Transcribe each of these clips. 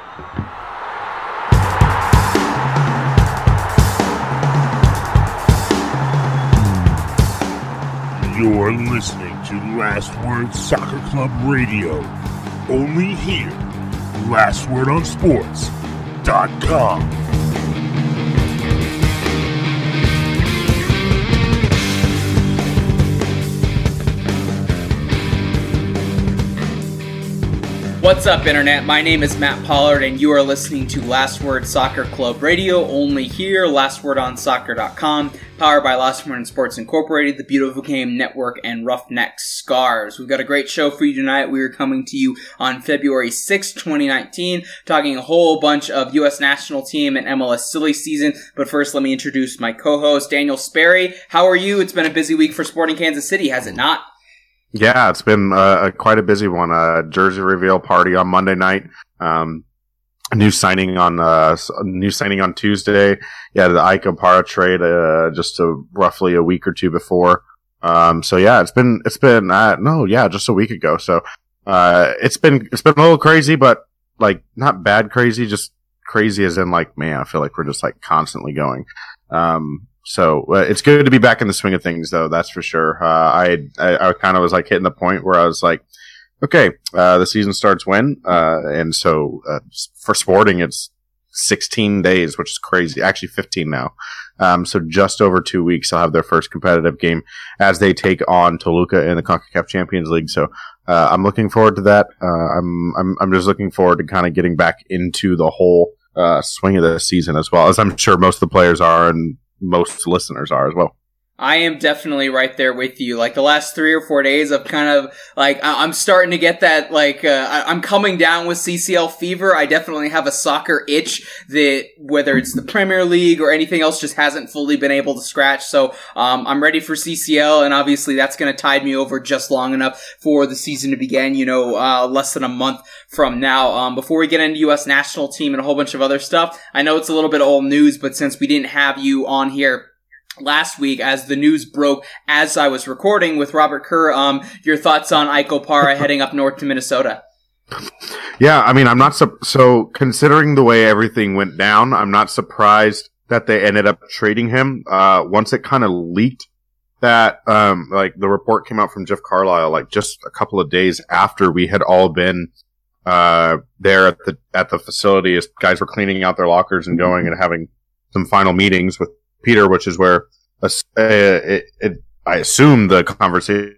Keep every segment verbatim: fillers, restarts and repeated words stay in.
You're listening to Last Word Soccer Club Radio. Only here. last word on sports dot com. What's up, Internet? My name is Matt Pollard, and you are listening to Last Word Soccer Club Radio, only here, last word on soccer dot com, powered by Last Word Sports Incorporated, the Beautiful Game Network, and Roughneck Scars. We've got a great show for you tonight. We are coming to you on February sixth, twenty nineteen, talking a whole bunch of U S national team and M L S silly season. But first, let me introduce my co-host, Daniel Sperry. How are you? It's been a busy week for Sporting Kansas City, has it not? Yeah, it's been uh, quite a busy one. A jersey reveal party on Monday night. Um, a new signing on uh, a new signing on Tuesday. Yeah, the Ike Opara trade uh, just a, roughly a week or two before. Um, so yeah, it's been it's been uh, no, yeah, just a week ago. So uh, it's been it's been a little crazy, but like not bad crazy, just crazy as in like, man, I feel like we're just like constantly going. Um, So uh, it's good to be back in the swing of things, though. That's for sure. Uh, I, I I kind of was like hitting the point where I was like, okay, uh, the season starts when, uh, and so uh, for Sporting, it's sixteen days, which is crazy. Actually, fifteen now. Um, so just over two weeks, they'll have their first competitive game as they take on Toluca in the CONCACAF Champions League. So uh, I'm looking forward to that. Uh, I'm I'm I'm just looking forward to kind of getting back into the whole uh, swing of the season, as well as I'm sure most of the players are and most listeners are as well. I am definitely right there with you. Like the last three or four days, I've kind of like I'm starting to get that. Like uh, I'm coming down with C C L fever. I definitely have a soccer itch that, whether it's the Premier League or anything else, just hasn't fully been able to scratch. So um, I'm ready for C C L, and obviously that's going to tide me over just long enough for the season to begin. You know, uh, less than a month from now. Um, before we get into U S national team and a whole bunch of other stuff, I know it's a little bit old news, but since we didn't have you on here last week, as the news broke as I was recording with Robert Kerr, um, your thoughts on Ike Opara heading up north to Minnesota? Yeah, I mean, I'm not so, so considering the way everything went down, I'm not surprised that they ended up trading him. Uh, once it kind of leaked that, um, like the report came out from Jeff Carlisle, like just a couple of days after we had all been, uh, there at the, at the facility as guys were cleaning out their lockers and going and having some final meetings with Peter, which is where uh, it, it, I assume the conversation,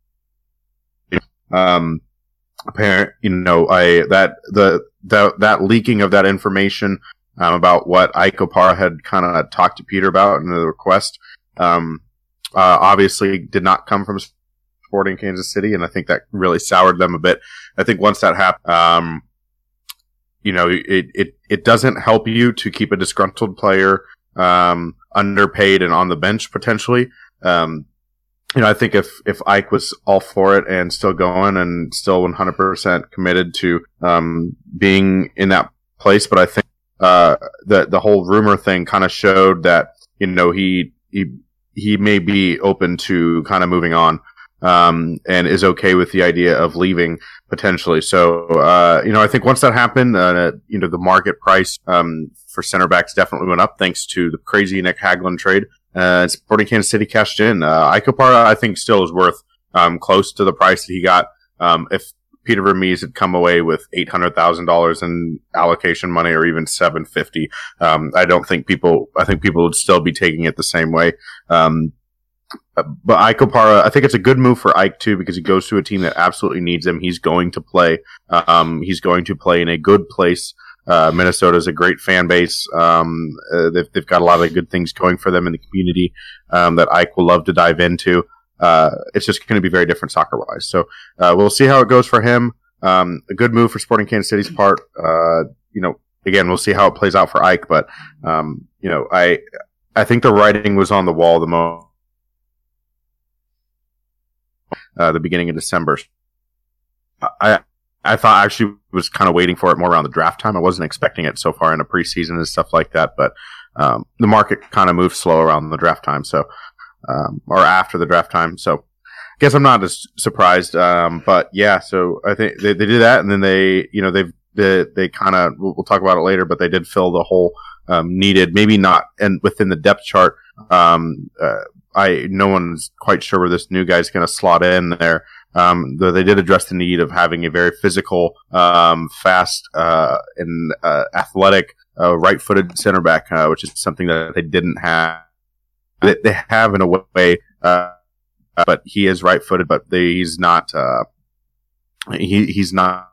um, apparent, you know, I, that, the, the, that leaking of that information, um, about what Ike Opara had kind of talked to Peter about in the request, um, uh, obviously did not come from Sporting Kansas City. And I think that really soured them a bit. I think once that happened, um, you know, it, it, it doesn't help you to keep a disgruntled player, um, underpaid and on the bench potentially. Um, you know, I think if, if Ike was all for it and still going and still one hundred percent committed to, um, being in that place, but I think, uh, the, the whole rumor thing kind of showed that, you know, he, he, he may be open to kind of moving on, um, and is okay with the idea of leaving potentially. So, uh, you know, I think once that happened, uh, you know, the market price, um, for center backs definitely went up thanks to the crazy Nick Hagglund trade. Uh, Sporting Kansas City cashed in. Uh, Ike Opara, I think, still is worth, um, close to the price that he got. Um, if Peter Vermees had come away with eight hundred thousand dollars in allocation money or even seven hundred fifty thousand dollars, um, I don't think people, I think people would still be taking it the same way. Um, But Ike Opara, I think it's a good move for Ike too, because he goes to a team that absolutely needs him. He's going to play. Um, he's going to play in a good place. Uh, Minnesota is a great fan base. Um, uh, they've, they've got a lot of good things going for them in the community, um, that Ike will love to dive into. Uh, it's just going to be very different soccer wise. So, uh, we'll see how it goes for him. Um, a good move for Sporting Kansas City's part. Uh, you know, again, we'll see how it plays out for Ike, but, um, you know, I, I think the writing was on the wall the most. Uh, the beginning of December. I I thought I actually was kind of waiting for it more around the draft time. I wasn't expecting it so far in a preseason and stuff like that, but um, the market kind of moved slow around the draft time, so um, or after the draft time. So I guess I'm not as surprised. Um, but yeah, so I think they, they did that, and then they, you know, they've they, they kind of, we'll, we'll talk about it later, but they did fill the hole um, needed, maybe not, and within the depth chart. Um, uh, I no one's quite sure where this new guy's going to slot in there. Um, though they did address the need of having a very physical, um, fast, uh, and uh, athletic uh, right-footed center back, uh, which is something that they didn't have. They, they have in a way, uh, but he is right-footed, but they, he's not. Uh, he he's not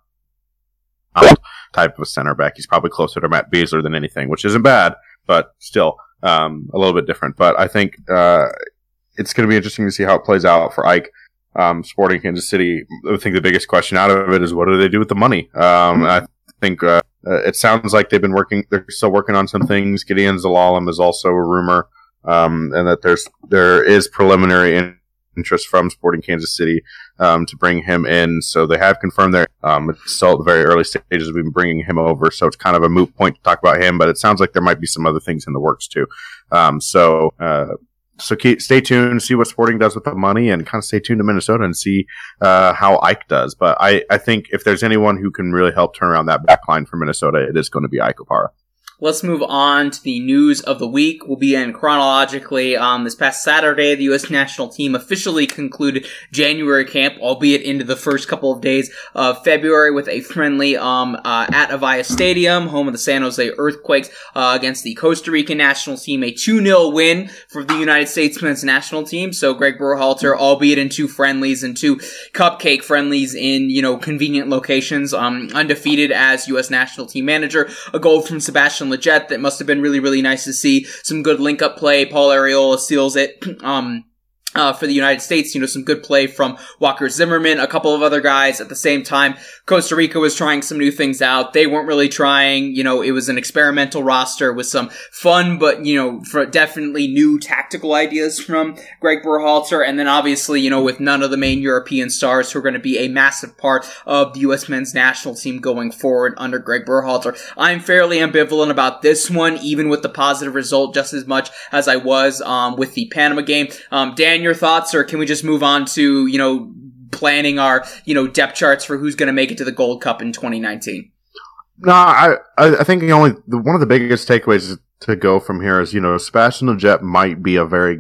type of a center back. He's probably closer to Matt Besler than anything, which isn't bad, but still um, a little bit different. But I think uh, it's going to be interesting to see how it plays out for Ike. Um, Sporting Kansas City, I think the biggest question out of it is what do they do with the money? Um, I think uh, it sounds like they've been working, they're still working on some things. Gideon Zelalem is also a rumor, um, and that there's there is preliminary in- interest from Sporting Kansas City um, to bring him in. So they have confirmed there. Um, it's still at the very early stages of bringing him over, so it's kind of a moot point to talk about him, but it sounds like there might be some other things in the works too. Um, so, uh, So keep, stay tuned, see what Sporting does with the money, and kind of stay tuned to Minnesota and see uh, how Ike does. But I, I think if there's anyone who can really help turn around that back line for Minnesota, it is going to be Ike Opara. Let's move on to the news of the week. We'll begin chronologically. Um, this past Saturday, the U S national team officially concluded January camp, albeit into the first couple of days of February, with a friendly um, uh, at Avaya Stadium, home of the San Jose Earthquakes, uh, against the Costa Rican national team. A two nil win for the United States men's national team. So Greg Berhalter, albeit in two friendlies and two cupcake friendlies in, you know, convenient locations, um, undefeated as U S national team manager. A goal from Sebastian Lletget that must have been really, really nice to see. Some good link-up play. Paul Arriola seals it. Um... Uh, for the United States, you know, some good play from Walker Zimmerman, a couple of other guys at the same time. Costa Rica was trying some new things out. They weren't really trying, you know, it was an experimental roster with some fun, but, you know, for definitely new tactical ideas from Greg Berhalter. And then obviously, you know, with none of the main European stars who are going to be a massive part of the U S men's national team going forward under Greg Berhalter. I'm fairly ambivalent about this one, even with the positive result, just as much as I was, um, with the Panama game. Um, Daniel, your thoughts, or can we just move on to, you know, planning our, you know, depth charts for who's going to make it to the Gold Cup in twenty nineteen? No, I I think the only the, one of the biggest takeaways to go from here is, you know, Sebastian Lletget might be a very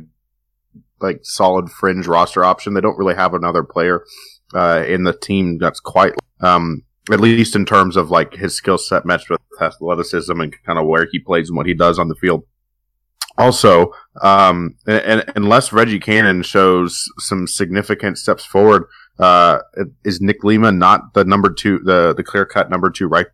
like solid fringe roster option. They don't really have another player uh, in the team that's quite um, at least in terms of like his skill set matched with athleticism and kind of where he plays and what he does on the field. Also, um, and, and unless Reggie Cannon shows some significant steps forward, uh, is Nick Lima not the number two, the, the clear cut number two, right?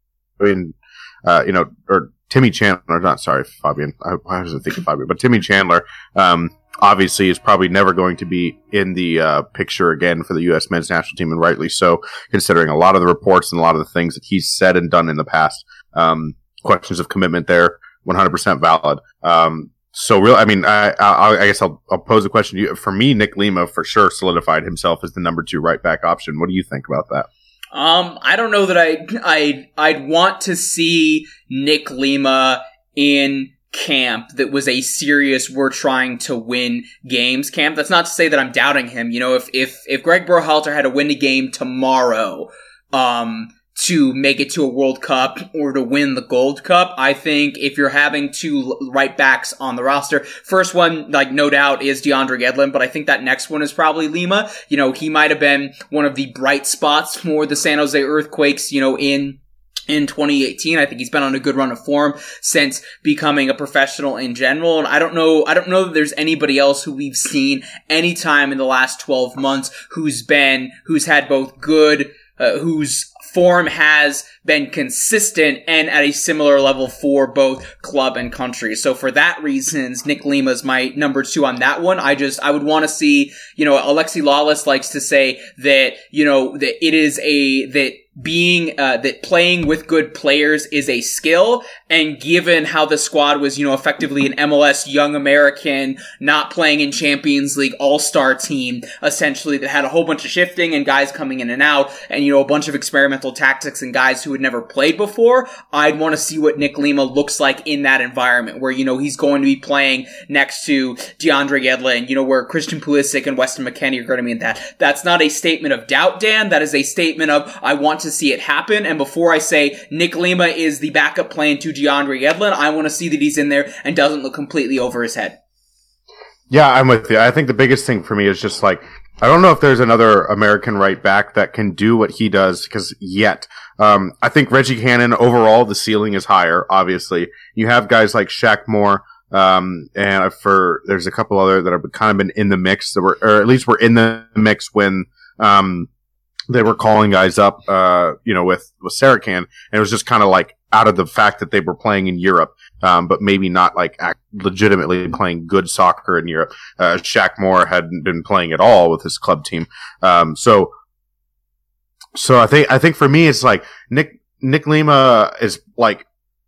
I mean, uh, you know, or Timmy Chandler, not sorry, Fabian. I, I was thinking Fabian, but Timmy Chandler, um, obviously is probably never going to be in the, uh, picture again for the U S men's national team, and rightly so, considering a lot of the reports and a lot of the things that he's said and done in the past. Um, questions of commitment there. one hundred percent valid. Um, so real, I mean, I, I, I guess I'll, I'll pose a question to you. For me, Nick Lima for sure solidified himself as the number two right back option. What do you think about that? Um, I don't know that I, I, I'd want to see Nick Lima in camp that was a serious, we're trying to win games camp. That's not to say that I'm doubting him. You know, if, if, if Greg Berhalter had to win a game tomorrow, um, to make it to a World Cup or to win the Gold Cup, I think if you're having two right backs on the roster, first one, like, no doubt is DeAndre Yedlin, but I think that next one is probably Lima. You know, he might have been one of the bright spots for the San Jose Earthquakes, you know, in in twenty eighteen. I think he's been on a good run of form since becoming a professional in general. And I don't know, I don't know that there's anybody else who we've seen anytime in the last twelve months who's been, who's had both good, uh, who's form has been consistent and at a similar level for both club and country. So for that reasons, Nick Lima's my number two on that one. I just, I would want to see, you know, Alexi Lawless likes to say that, you know, that it is a, that being, uh, that playing with good players is a skill. And given how the squad was, you know, effectively an M L S young American, not playing in Champions League all-star team, essentially, that had a whole bunch of shifting and guys coming in and out and, you know, a bunch of experimental tactics and guys who had never played before, I'd want to see what Nick Lima looks like in that environment where, you know, he's going to be playing next to DeAndre Yedlin, you know, where Christian Pulisic and Weston McKennie are going to be in that. That's not a statement of doubt, Dan. That is a statement of, I want to to see it happen. And before I say Nick Lima is the backup plan to DeAndre Yedlin, I want to see that he's in there and doesn't look completely over his head. Yeah, I'm with you. I think the biggest thing for me is just like, I don't know if there's another American right back that can do what he does, because yet. Um, I think Reggie Cannon, overall, the ceiling is higher, obviously. You have guys like Shaq Moore, um, and for, there's a couple other that have kind of been in the mix, that were, or at least were in the mix when, um, they were calling guys up, uh, you know, with, with Sarachan, and it was just kind of like out of the fact that they were playing in Europe, um, but maybe not like act legitimately playing good soccer in Europe. Uh, Shaq Moore hadn't been playing at all with his club team. Um, so, so I think, I think for me, it's like Nick, Nick Lima is like,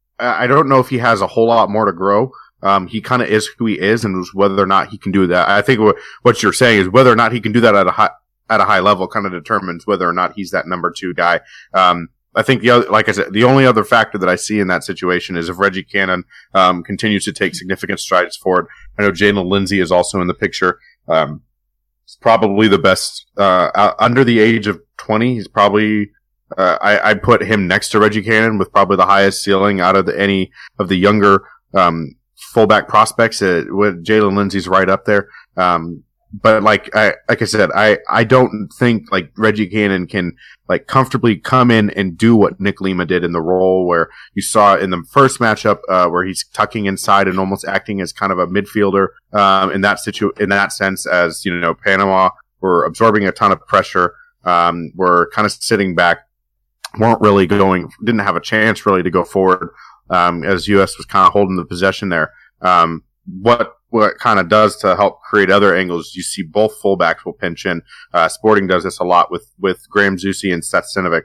I don't know if he has a whole lot more to grow. Um, he kind of is who he is, and whether or not he can do that. I think what, what you're saying is whether or not he can do that at a high, at a high level kind of determines whether or not he's that number two guy. Um, I think the other, like I said, the only other factor that I see in that situation is if Reggie Cannon, um, continues to take significant strides forward. I know Jalen Lindsey is also in the picture. Um, he's probably the best, uh, under the age of twenty. He's probably, uh, I, I'd put him next to Reggie Cannon with probably the highest ceiling out of the, any of the younger, um, fullback prospects. Uh, with Jalen Lindsey's right up there. Um, But like I like I said, I, I don't think like Reggie Cannon can like comfortably come in and do what Nick Lima did in the role where you saw in the first matchup, uh, where he's tucking inside and almost acting as kind of a midfielder, um, in that situ in that sense, as you know, Panama were absorbing a ton of pressure, um, were kind of sitting back, weren't really going, didn't have a chance really to go forward, um, as U S was kind of holding the possession there. Um, what what it kind of does to help create other angles, you see both fullbacks will pinch in. Uh, Sporting does this a lot with, with Graham Zusi and Seth Sinovic,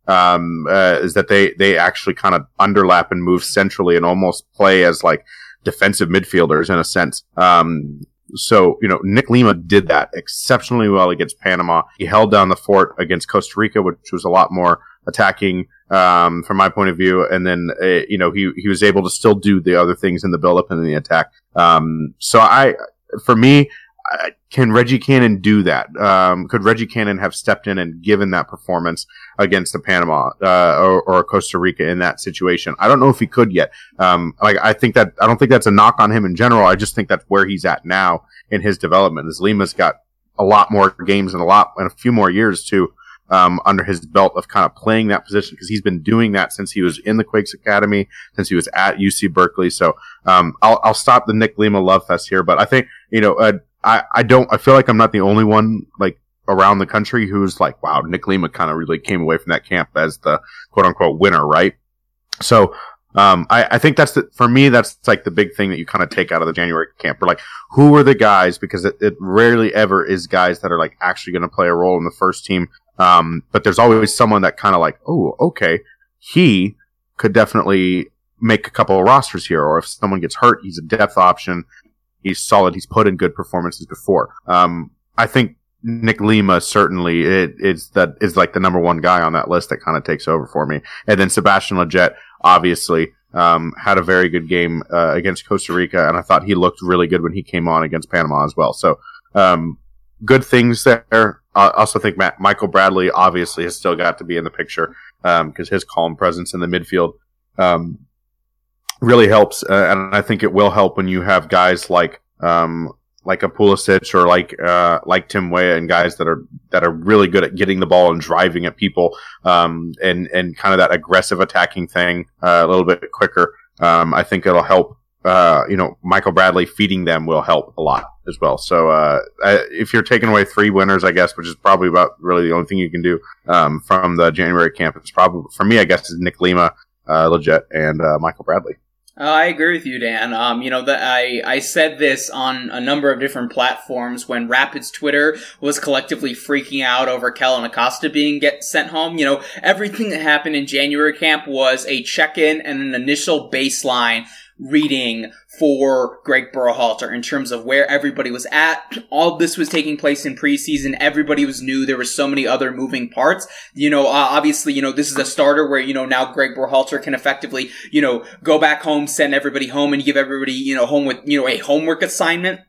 um, uh, is that they, they actually kind of underlap and move centrally and almost play as like defensive midfielders in a sense. Um, so, you know, Nick Lima did that exceptionally well against Panama. He held down the fort against Costa Rica, which was a lot more attacking, um, from my point of view. And then, uh, you know, he, he was able to still do the other things in the build up and in the attack. Um, so I, for me, I, can Reggie Cannon do that? Um, could Reggie Cannon have stepped in and given that performance against the Panama, uh, or, or Costa Rica in that situation? I don't know if he could yet. Um, like, I think that, I don't think that's a knock on him in general. I just think that's where he's at now in his development. As Lima's got a lot more games and a lot, and a few more years too, Um, under his belt of kind of playing that position, because he's been doing that since he was in the Quakes Academy, since he was at U C Berkeley. So, um, I'll, I'll stop the Nick Lima love fest here, but I think, you know, uh, I, I don't, I feel like I'm not the only one, like, around the country who's like, wow, Nick Lima kind of really came away from that camp as the quote unquote winner, right? So, um, I, I think that's the, for me, that's like the big thing that you kind of take out of the January camp. We're like, who are the guys? Because it, it rarely ever is guys that are like actually going to play a role in the first team. Um, but there's always someone that kind of like, oh, okay, he could definitely make a couple of rosters here. Or if someone gets hurt, he's a depth option. He's solid. He's put in good performances before. Um, I think Nick Lima certainly it, it's that is like the number one guy on that list that kind of takes over for me. And then Sebastian Lletget, obviously, um, had a very good game, uh, against Costa Rica. And I thought he looked really good when he came on against Panama as well. So, um, good things there. I also think Matt, Michael Bradley obviously has still got to be in the picture, um, because his calm presence in the midfield, um, really helps. Uh, and I think it will help when you have guys like, um, like a Pulisic or like, uh, like Tim Weah and guys that are, that are really good at getting the ball and driving at people, um, and, and kind of that aggressive attacking thing, uh, a little bit quicker. Um, I think it'll help. Uh, you know, Michael Bradley feeding them will help a lot as well. So, uh, I, if you're taking away three winners, I guess, which is probably about really the only thing you can do, um, from the January camp, it's probably, for me, I guess, is Nick Lima, uh, Lletget, and, uh, Michael Bradley. Uh, I agree with you, Dan. Um, you know, the, I, I said this on a number of different platforms when Rapids Twitter was collectively freaking out over Kellen Acosta being get sent home. You know, everything that happened in January camp was a check-in and an initial baseline reading for Greg Berhalter in terms of where everybody was at. All this was taking place in preseason. Everybody was new. There were so many other moving parts. You know, uh, obviously, you know, this is a starter where, you know, now Greg Berhalter can effectively, you know, go back home, send everybody home and give everybody, you know, home with, you know, a homework assignment.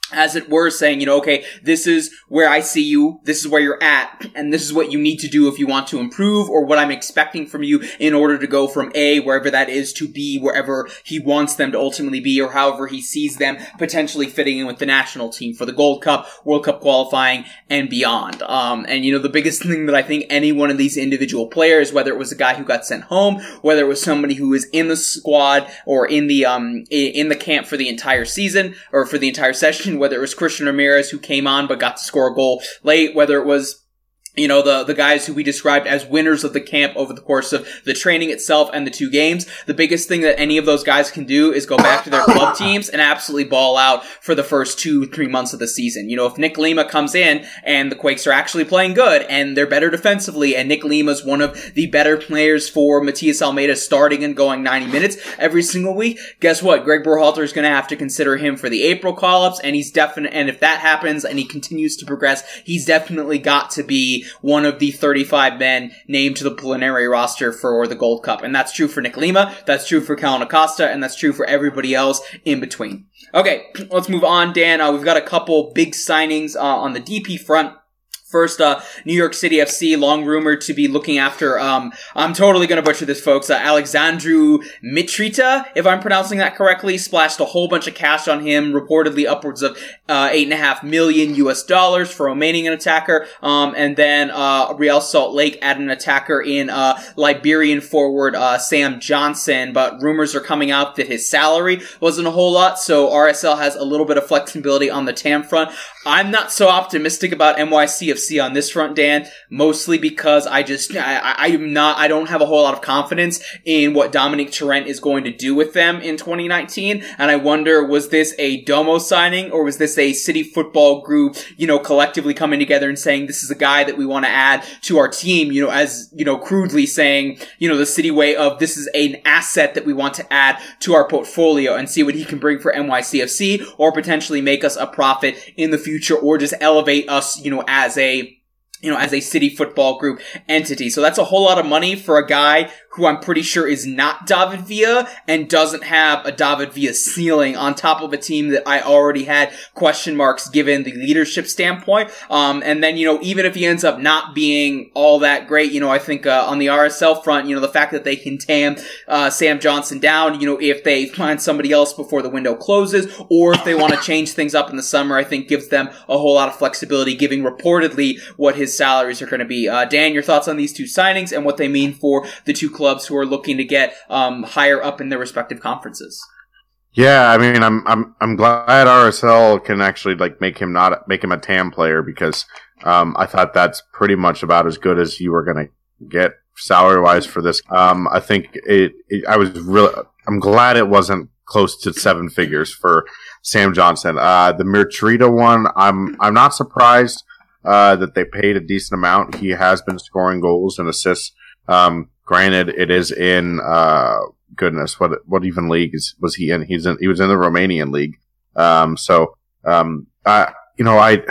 as it were, saying, you know, okay, this is where I see you, this is where you're at, and this is what you need to do if you want to improve, or what I'm expecting from you in order to go from A, wherever that is, to B, wherever he wants them to ultimately be, or however he sees them potentially fitting in with the national team for the Gold Cup, World Cup qualifying, and beyond. Um, and, you know, the biggest thing that I think any one of these individual players, whether it was a guy who got sent home, whether it was somebody who was in the squad, or in the, um, in the camp for the entire season, or for the entire session, whether it was Christian Ramirez who came on but got to score a goal late, whether it was you know, the, the guys who we described as winners of the camp over the course of the training itself and the two games. The biggest thing that any of those guys can do is go back to their club teams and absolutely ball out for the first two, three months of the season. You know, if Nick Lima comes in and the Quakes are actually playing good and they're better defensively, and Nick Lima's one of the better players for Matias Almeida starting and going ninety minutes every single week, guess what? Greg Berhalter is going to have to consider him for the April call-ups, and he's definite, and if that happens and he continues to progress, he's definitely got to be one of the thirty-five men named to the preliminary roster for the Gold Cup. And that's true for Nick Lima, that's true for Kellen Acosta, and that's true for everybody else in between. Okay, let's move on, Dan. Uh, we've got a couple big signings uh, on the D P front. First, uh, New York City F C, long rumored to be looking after, um, I'm totally gonna butcher this, folks, uh, Alexandru Mitrita, if I'm pronouncing that correctly, splashed a whole bunch of cash on him, reportedly upwards of, uh, eight and a half million U S dollars for remaining an attacker, um, and then, uh, Real Salt Lake added an attacker in, uh, Liberian forward, uh, Sam Johnson, but rumors are coming out that his salary wasn't a whole lot, so R S L has a little bit of flexibility on the T A M front. I'm not so optimistic about N Y C F C on this front, Dan, mostly because I just, I, I'm not, I don't have a whole lot of confidence in what Dominic Torrent is going to do with them in twenty nineteen, and I wonder, was this a Domo signing, or was this a City Football Group, you know, collectively coming together and saying, this is a guy that we want to add to our team, you know, as, you know, crudely saying, you know, the City way of, this is an asset that we want to add to our portfolio and see what he can bring for N Y C F C, or potentially make us a profit in the future. future or just elevate us, you know, as a, you know, as a City Football Group entity. So that's a whole lot of money for a guy who I'm pretty sure is not David Villa and doesn't have a David Villa ceiling on top of a team that I already had question marks given the leadership standpoint. Um, and then, you know, even if he ends up not being all that great, you know, I think, uh, on the R S L front, you know, the fact that they can tam, uh, Sam Johnson down, you know, if they find somebody else before the window closes, or if they want to change things up in the summer, I think gives them a whole lot of flexibility, giving reportedly what his salaries are going to be. Uh, Dan, your thoughts on these two signings and what they mean for the two clubs who are looking to get um, higher up in their respective conferences? Yeah, I mean, I'm I'm I'm glad R S L can actually like make him not make him a T A M player, because um, I thought that's pretty much about as good as you were going to get salary wise for this. Um, I think it, it. I was really. I'm glad it wasn't close to seven figures for Sam Johnson. Uh, the Mitrita one, I'm I'm not surprised uh, that they paid a decent amount. He has been scoring goals and assists. Um, Granted, it is in, uh, goodness, what, what even league is, was he in? He's in, he was in the Romanian league. Um, so, um, I, you know, I,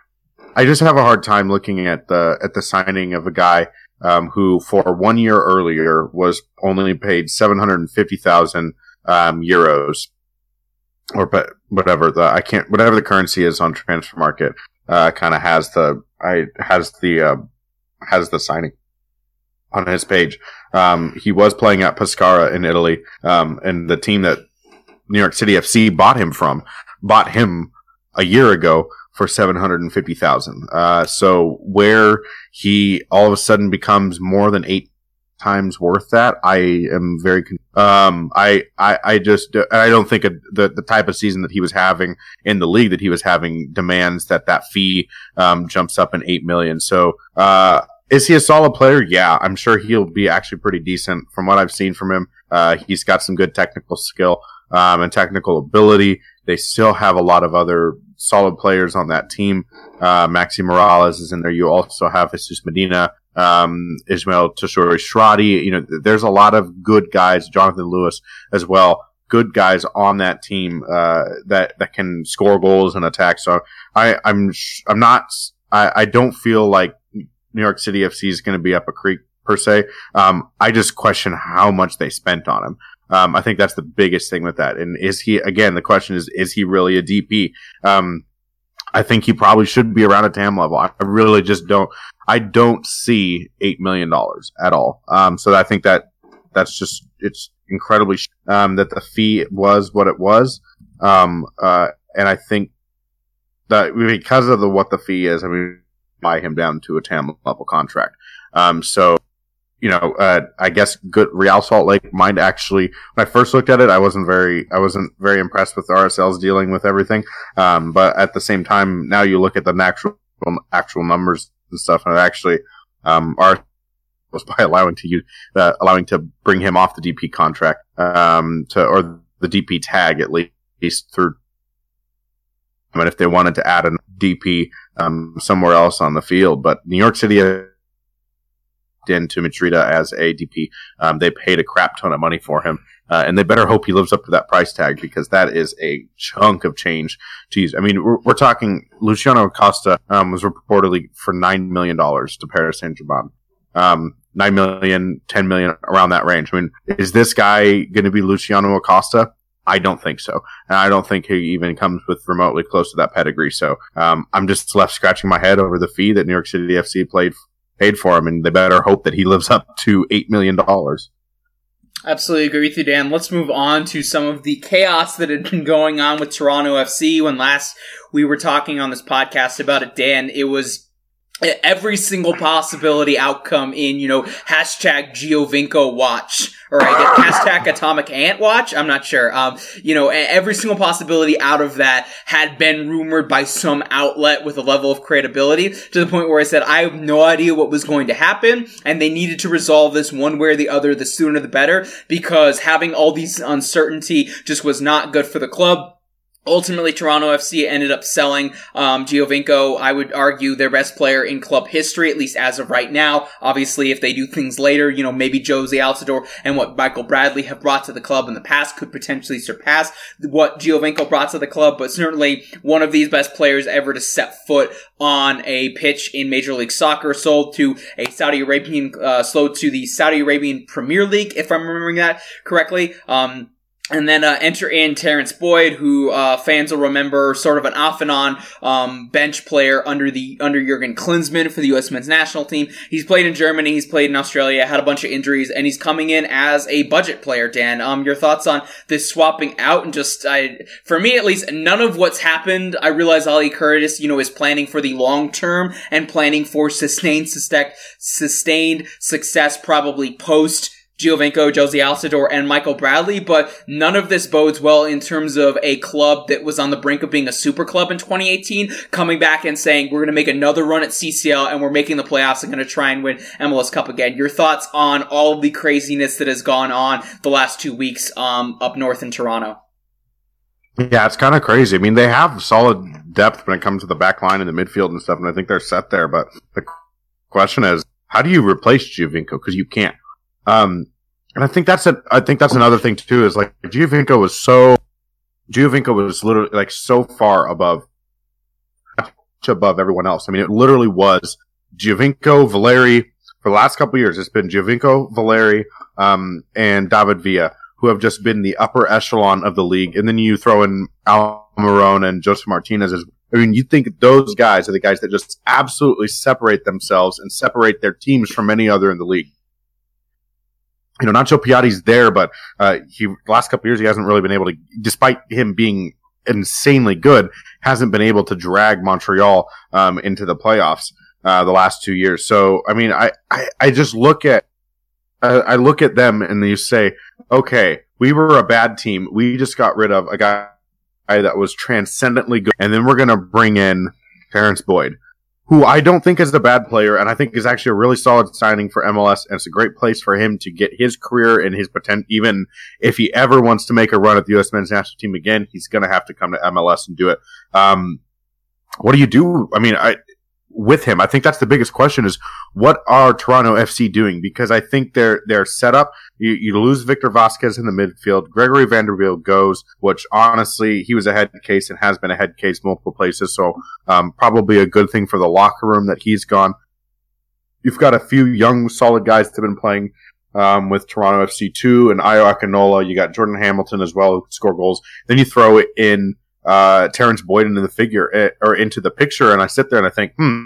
I just have a hard time looking at the, at the signing of a guy, um, who for one year earlier was only paid seven hundred fifty thousand, um, euros. Or, but whatever the, I can't, whatever the currency is on Transfer Market, uh, kind of has the, I, has the, uh, has the signing on his page. Um, he was playing at Pescara in Italy, um, and the team that New York City F C bought him from bought him a year ago for seven hundred fifty thousand. Uh, so where he all of a sudden becomes more than eight times worth that, I am very, con- um, I, I, I just, I don't think a, the, the type of season that he was having in the league that he was having demands that that fee, um, jumps up in eight million. So, uh, is he a solid player? Yeah, I'm sure he'll be actually pretty decent from what I've seen from him. Uh, he's got some good technical skill, um, and technical ability. They still have a lot of other solid players on that team. Uh, Maxi Morales is in there. You also have Jesus Medina, um, Ismail Tashori-Shradi. You know, there's a lot of good guys, Jonathan Lewis as well. Good guys on that team, uh, that, that can score goals and attack. So I, I'm, I'm not, I, I don't feel like New York City F C is going to be up a creek per se. Um, I just question how much they spent on him. Um, I think that's the biggest thing with that. And is he, again, the question is, is he really a D P? Um, I think he probably should be around a T A M level. I really just don't. I don't see eight million dollars at all. Um, so I think that that's just it's incredibly um, that the fee was what it was, um, uh, and I think that because of the what the fee is, I mean, buy him down to a T A M level contract. Um, so. You know, uh, I guess good Real Salt Lake might actually. When I first looked at it, I wasn't very, I wasn't very impressed with R S L's dealing with everything. Um, but at the same time, now you look at the actual actual numbers and stuff, and it actually, um, R S L was by allowing to use, uh, allowing to bring him off the D P contract, um, to or the D P tag at least through. I mean, if they wanted to add a D P um, somewhere else on the field, but New York City. Uh, into Mitrita as a D P. Um, they paid a crap ton of money for him, uh, and they better hope he lives up to that price tag because that is a chunk of change to use. I mean, we're, we're talking Luciano Acosta um, was reportedly for nine million dollars to Paris Saint-Germain. Um, nine million, ten million, around that range. I mean, is this guy going to be Luciano Acosta? I don't think so. And I don't think he even comes with remotely close to that pedigree. So um, I'm just left scratching my head over the fee that New York City F C played paid for him, and they better hope that he lives up to eight million dollars. Absolutely agree with you, Dan. Let's move on to some of the chaos that had been going on with Toronto F C. When last we were talking on this podcast about it, Dan, it was every single possibility outcome in, you know, hashtag Giovinco watch, or I guess hashtag Atomic Ant watch. I'm not sure. Um, you know, every single possibility out of that had been rumored by some outlet with a level of credibility to the point where I said, I have no idea what was going to happen, and they needed to resolve this one way or the other, the sooner the better, because having all these uncertainty just was not good for the club. Ultimately, Toronto F C ended up selling um Giovinco, I would argue, their best player in club history, at least as of right now. Obviously, if they do things later, you know, maybe Jose Altidore and what Michael Bradley have brought to the club in the past could potentially surpass what Giovinco brought to the club, but certainly one of these best players ever to set foot on a pitch in Major League Soccer, sold to a Saudi Arabian, uh, sold to the Saudi Arabian Premier League, if I'm remembering that correctly. Um, And then uh, enter in Terrence Boyd, who uh, fans will remember, sort of an off and on um, bench player under the under Jurgen Klinsmann for the U S men's national team. He's played in Germany, he's played in Australia, had a bunch of injuries, and he's coming in as a budget player. Dan, um, your thoughts on this swapping out? And just, I, for me at least, none of what's happened. I realize Ali Curtis, you know, is planning for the long term and planning for sustained sustained success, probably post Giovinco, Jose Altidore, and Michael Bradley, but none of this bodes well in terms of a club that was on the brink of being a super club in twenty eighteen, coming back and saying, we're going to make another run at C C L, and we're making the playoffs and going to try and win M L S Cup again. Your thoughts on all of the craziness that has gone on the last two weeks um, up north in Toronto? Yeah, it's kind of crazy. I mean, they have solid depth when it comes to the back line and the midfield and stuff, and I think they're set there, but the question is, how do you replace Giovinco? Because you can't. Um, and I think that's a, I think that's another thing too, is like Giovinco was so, Giovinco was literally like so far above, above everyone else. I mean, it literally was Giovinco, Valeri, for the last couple of years, it's been Giovinco, Valeri, um, and David Villa, who have just been the upper echelon of the league. And then you throw in Almiron and Joseph Martinez as, I mean, you think those guys are the guys that just absolutely separate themselves and separate their teams from any other in the league. You know, Nacho Piatti's there, but uh, he the last couple of years he hasn't really been able to, despite him being insanely good, hasn't been able to drag Montreal um, into the playoffs uh, the last two years. So, I mean, I, I, I just look at uh, I look at them and you say, okay, we were a bad team. We just got rid of a guy that was transcendently good, and then we're going to bring in Terrence Boyd, who I don't think is a bad player, and I think is actually a really solid signing for M L S, and it's a great place for him to get his career and his potential. Even if he ever wants to make a run at the U S men's national team again, he's going to have to come to M L S and do it. Um, what do you do? I mean, I with him, I think that's the biggest question: is what are Toronto F C doing? Because I think they're they're set up. You, you lose Victor Vasquez in the midfield. Gregory Vanderbilt goes, which honestly, he was a head case and has been a head case multiple places. So um, probably a good thing for the locker room that he's gone. You've got a few young, solid guys that have been playing um, with Toronto F C too, and Ayo Akinola. You got Jordan Hamilton as well, who can score goals. Then you throw in uh, Terrence Boyd into the figure uh, or into the picture, and I sit there and I think, hmm,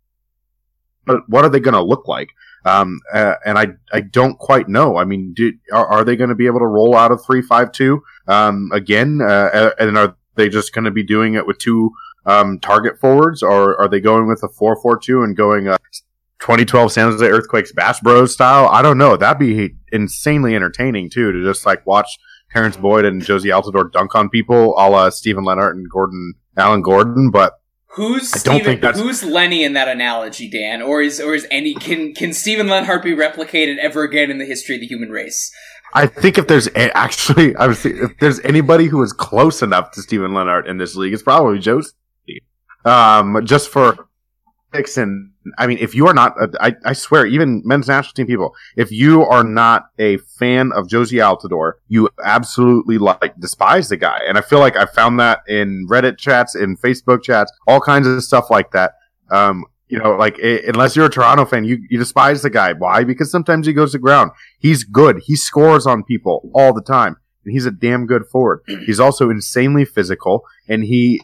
but what are they going to look like? Um, uh, and I I don't quite know. I mean, do, are, are they going to be able to roll out a three five two um, again? Uh, and are they just going to be doing it with two um, target forwards, or are they going with a four four two and going uh, twenty twelve San Jose Earthquakes Bass Bros style? I don't know. That'd be insanely entertaining too, to just like watch Terrence Boyd and Josie Altidore dunk on people, a la Steven Lennart and Gordon Alan Gordon. But who's I don't Steven, think that's who's Lenny in that analogy, Dan? Or is or is any can can Steven Lennart be replicated ever again in the history of the human race? I think if there's a, actually, I was if there's anybody who is close enough to Steven Lennart in this league, it's probably Josie. Um, just for picks, and I mean, if you are not, a, I, I swear, even men's national team people, if you are not a fan of Josie Altidore, you absolutely like despise the guy. And I feel like I found that in Reddit chats, in Facebook chats, all kinds of stuff like that. Um, you know, like it, unless you're a Toronto fan, you, you despise the guy. Why? Because sometimes he goes to ground. He's good. He scores on people all the time. And he's a damn good forward. He's also insanely physical, and he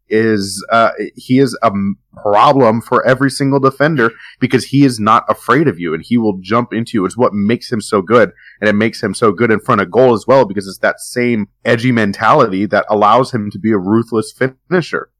is uh, he is a problem for every single defender because he is not afraid of you, and he will jump into you. It's what makes him so good, and it makes him so good in front of goal as well, because it's that same edgy mentality that allows him to be a ruthless finisher.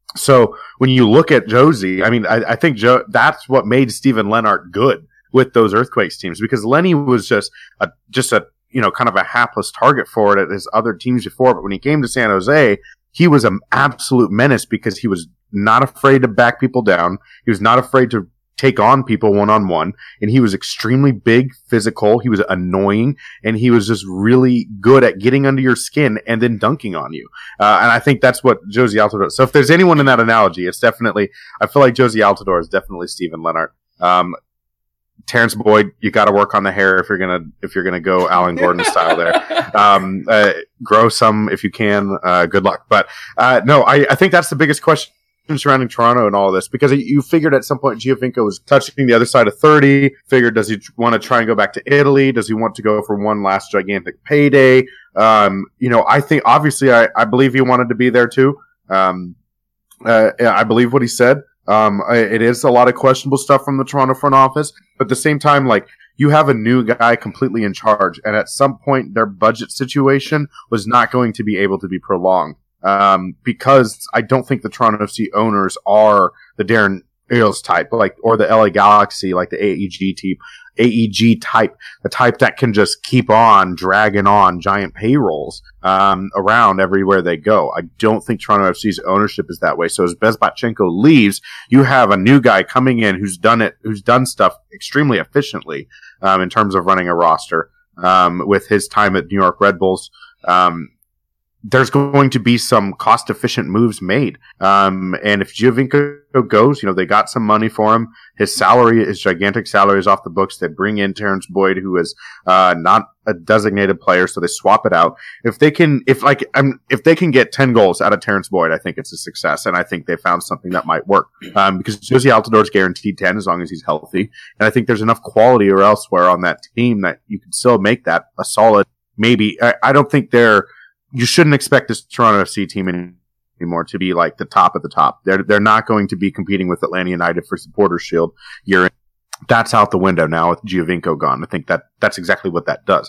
So when you look at Josie, I mean, I, I think Joe, that's what made Steven Lennart good with those Earthquakes teams, because Lenny was just a just a you know kind of a hapless target for it at his other teams before, but when he came to San Jose, he was an absolute menace because he was not afraid to back people down. He was not afraid to take on people one-on-one. And he was extremely big, physical. He was annoying. And he was just really good at getting under your skin and then dunking on you. Uh, and I think that's what Josie Altidore does. So if there's anyone in that analogy, it's definitely, I feel like Josie Altidore is definitely Steven Lennart. Um, Terrence Boyd, you got to work on the hair if you're gonna if you're gonna go Alan Gordon style there. Um, uh, grow some if you can. Uh, good luck. But uh, no, I, I think that's the biggest question surrounding Toronto and all of this, because you figured at some point Giovinco was touching the other side of thirty. Figured, does he want to try and go back to Italy? Does he want to go for one last gigantic payday? Um, you know, I think obviously I, I believe he wanted to be there too. Um, uh, I believe what he said. Um, it is a lot of questionable stuff from the Toronto front office, but at the same time, like, you have a new guy completely in charge, and at some point their budget situation was not going to be able to be prolonged. Um, because I don't think the Toronto F C owners are the Darren Eales type, like, or the L A Galaxy, like the A E G type, A E G type, the type that can just keep on dragging on giant payrolls, um, around everywhere they go. I don't think Toronto F C's ownership is that way. So as Bezbatchenko leaves, you have a new guy coming in who's done it, who's done stuff extremely efficiently, um, in terms of running a roster, um, with his time at New York Red Bulls. Um, there's going to be some cost-efficient moves made. Um, and if Giovinco goes, you know, they got some money for him. His salary, his gigantic salary is off the books. They bring in Terrence Boyd, who is uh, not a designated player, so they swap it out. If they can, if like, um, if they can get ten goals out of Terrence Boyd, I think it's a success, and I think they found something that might work. Um, because Josie Altidore is guaranteed ten as long as he's healthy, and I think there's enough quality or elsewhere on that team that you can still make that a solid. Maybe I, I don't think they're. You shouldn't expect this Toronto F C team anymore to be like the top of the top. They're they're not going to be competing with Atlanta United for Supporters Shield year in. That's out the window now with Giovinco gone. I think that that's exactly what that does.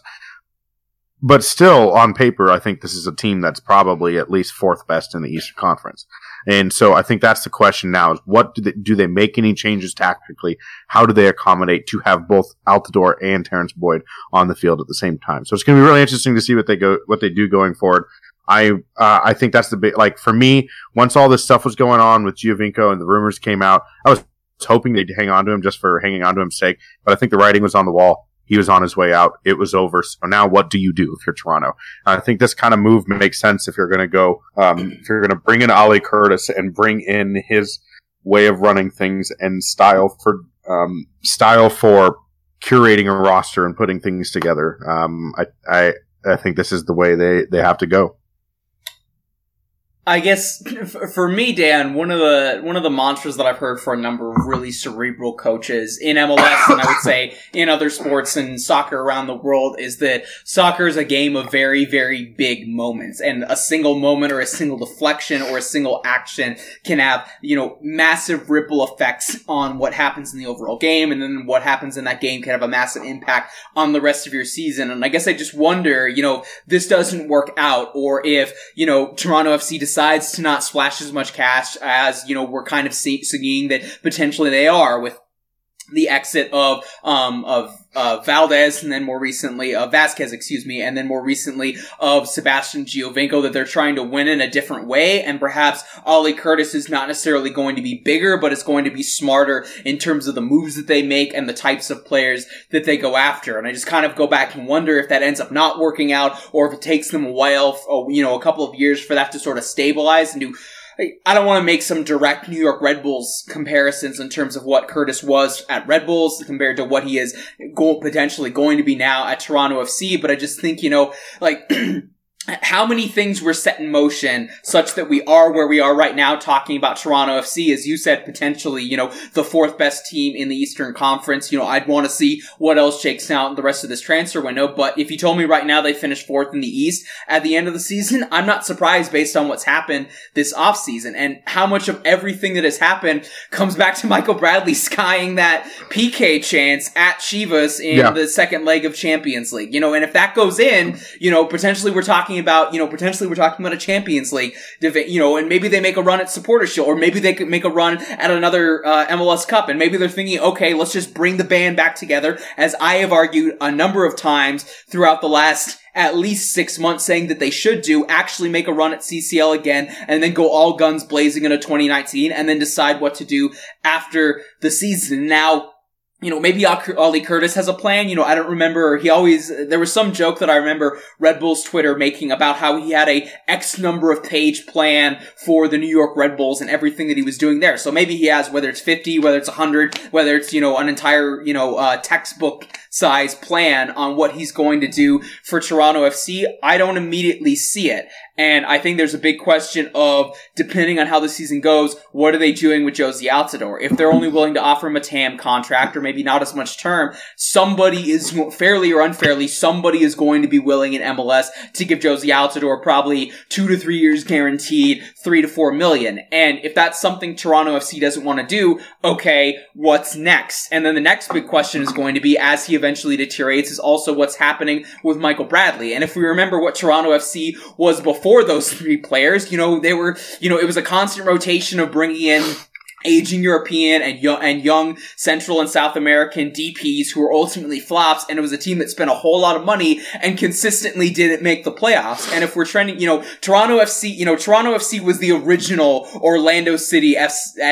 But still, on paper, I think this is a team that's probably at least fourth best in the Eastern Conference. And so I think that's the question now is what do they, do they make any changes tactically? How do they accommodate to have both Altidore and Terrence Boyd on the field at the same time? So it's going to be really interesting to see what they go, what they do going forward. I, uh, I think that's the big, like for me, once all this stuff was going on with Giovinco and the rumors came out, I was hoping they'd hang on to him just for hanging on to his sake. But I think the writing was on the wall. He was on his way out. It was over. So now what do you do if you're Toronto? I think this kind of move makes sense if you're going to go, um, if you're going to bring in Ali Curtis and bring in his way of running things and style for, um, style for curating a roster and putting things together. Um, I, I, I think this is the way they, they have to go. I guess for me, Dan, one of the one of the mantras that I've heard for a number of really cerebral coaches in M L S, and I would say in other sports and soccer around the world, is that soccer is a game of very, very big moments, and a single moment or a single deflection or a single action can have, you know, massive ripple effects on what happens in the overall game, and then what happens in that game can have a massive impact on the rest of your season. And I guess I just wonder, you know, this doesn't work out, or if, you know, Toronto F C decides decides to not splash as much cash as, you know, we're kind of see- seeing that potentially they are with the exit of, um, of, uh, Valdez, and then more recently, uh, Vasquez, excuse me, and then more recently of Sebastian Giovinco, that they're trying to win in a different way, and perhaps Ollie Curtis is not necessarily going to be bigger, but it's going to be smarter in terms of the moves that they make and the types of players that they go after. And I just kind of go back and wonder if that ends up not working out, or if it takes them a while, or, you know, a couple of years for that to sort of stabilize and do. I don't want to make some direct New York Red Bulls comparisons in terms of what Curtis was at Red Bulls compared to what he is go- potentially going to be now at Toronto F C, but I just think, you know, like, how many things were set in motion such that we are where we are right now talking about Toronto F C, as you said, potentially, you know, the fourth best team in the Eastern Conference. You know, I'd want to see what else shakes out in the rest of this transfer window, but if you told me right now they finished fourth in the East at the end of the season, I'm not surprised based on what's happened this offseason and how much of everything that has happened comes back to Michael Bradley skying that P K chance at Chivas in yeah. the second leg of Champions League. You know, and if that goes in, you know, potentially we're talking about, you know, potentially we're talking about a Champions League, you know, and maybe they make a run at Supporters Shield, or maybe they could make a run at another uh, M L S Cup, and maybe they're thinking, okay, let's just bring the band back together, as I have argued a number of times throughout the last at least six months, saying that they should do, actually make a run at C C L again, and then go all guns blazing into twenty nineteen, and then decide what to do after the season. Now, you know, maybe Ollie Curtis has a plan. You know, I don't remember. He always, there was some joke that I remember Red Bulls Twitter making about how he had a X number of page plan for the New York Red Bulls and everything that he was doing there. So maybe he has, whether it's fifty, whether it's one hundred, whether it's, you know, an entire, you know, uh, textbook size plan on what he's going to do for Toronto F C. I don't immediately see it. And I think there's a big question of, depending on how the season goes, what are they doing with Jozy Altidore? If they're only willing to offer him a T A M contract, or maybe not as much term, somebody is, fairly or unfairly, somebody is going to be willing in M L S to give Jozy Altidore probably two to three years guaranteed, three to four million. And if that's something Toronto F C doesn't want to do, okay, what's next? And then the next big question is going to be, as he eventually deteriorates, is also what's happening with Michael Bradley. And if we remember what Toronto F C was before for those three players, you know, they were, you know, it was a constant rotation of bringing in aging European and young, and young Central and South American D Ps who were ultimately flops, and it was a team that spent a whole lot of money and consistently didn't make the playoffs. And if we're trending, you know, Toronto F C, you know, Toronto F C was the original Orlando City F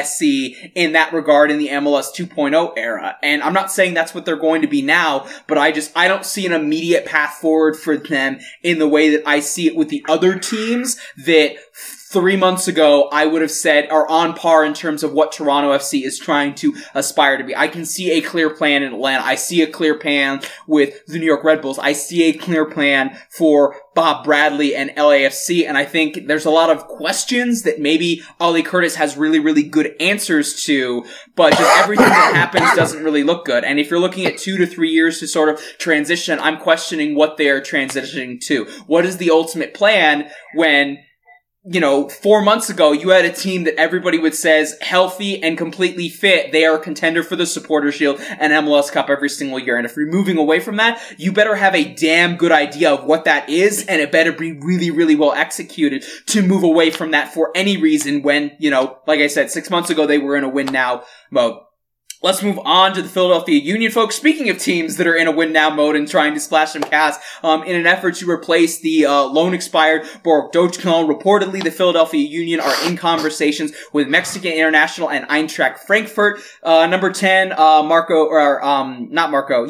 C in that regard in the M L S two point oh era. And I'm not saying that's what they're going to be now, but I just, I don't see an immediate path forward for them in the way that I see it with the other teams that three months ago I would have said are on par in terms of what Toronto F C is trying to aspire to be. I can see a clear plan in Atlanta. I see a clear plan with the New York Red Bulls. I see a clear plan for Bob Bradley and L A F C, and I think there's a lot of questions that maybe Ollie Curtis has really, really good answers to, but just everything that happens doesn't really look good. And if you're looking at two to three years to sort of transition, I'm questioning what they're transitioning to. What is the ultimate plan when, you know, four months ago, you had a team that everybody would says healthy and completely fit. They are a contender for the Supporters Shield and M L S Cup every single year. And if you're moving away from that, you better have a damn good idea of what that is, and it better be really, really well executed to move away from that for any reason when, you know, like I said, six months ago, they were in a win now mode. Let's move on to the Philadelphia Union, folks. Speaking of teams that are in a win-now mode and trying to splash some cash, um, in an effort to replace the uh, loan-expired Borek Dochkal, reportedly the Philadelphia Union are in conversations with Mexican International and Eintracht Frankfurt. Uh, number ten, uh, Marco, or, um, not Marco, yes,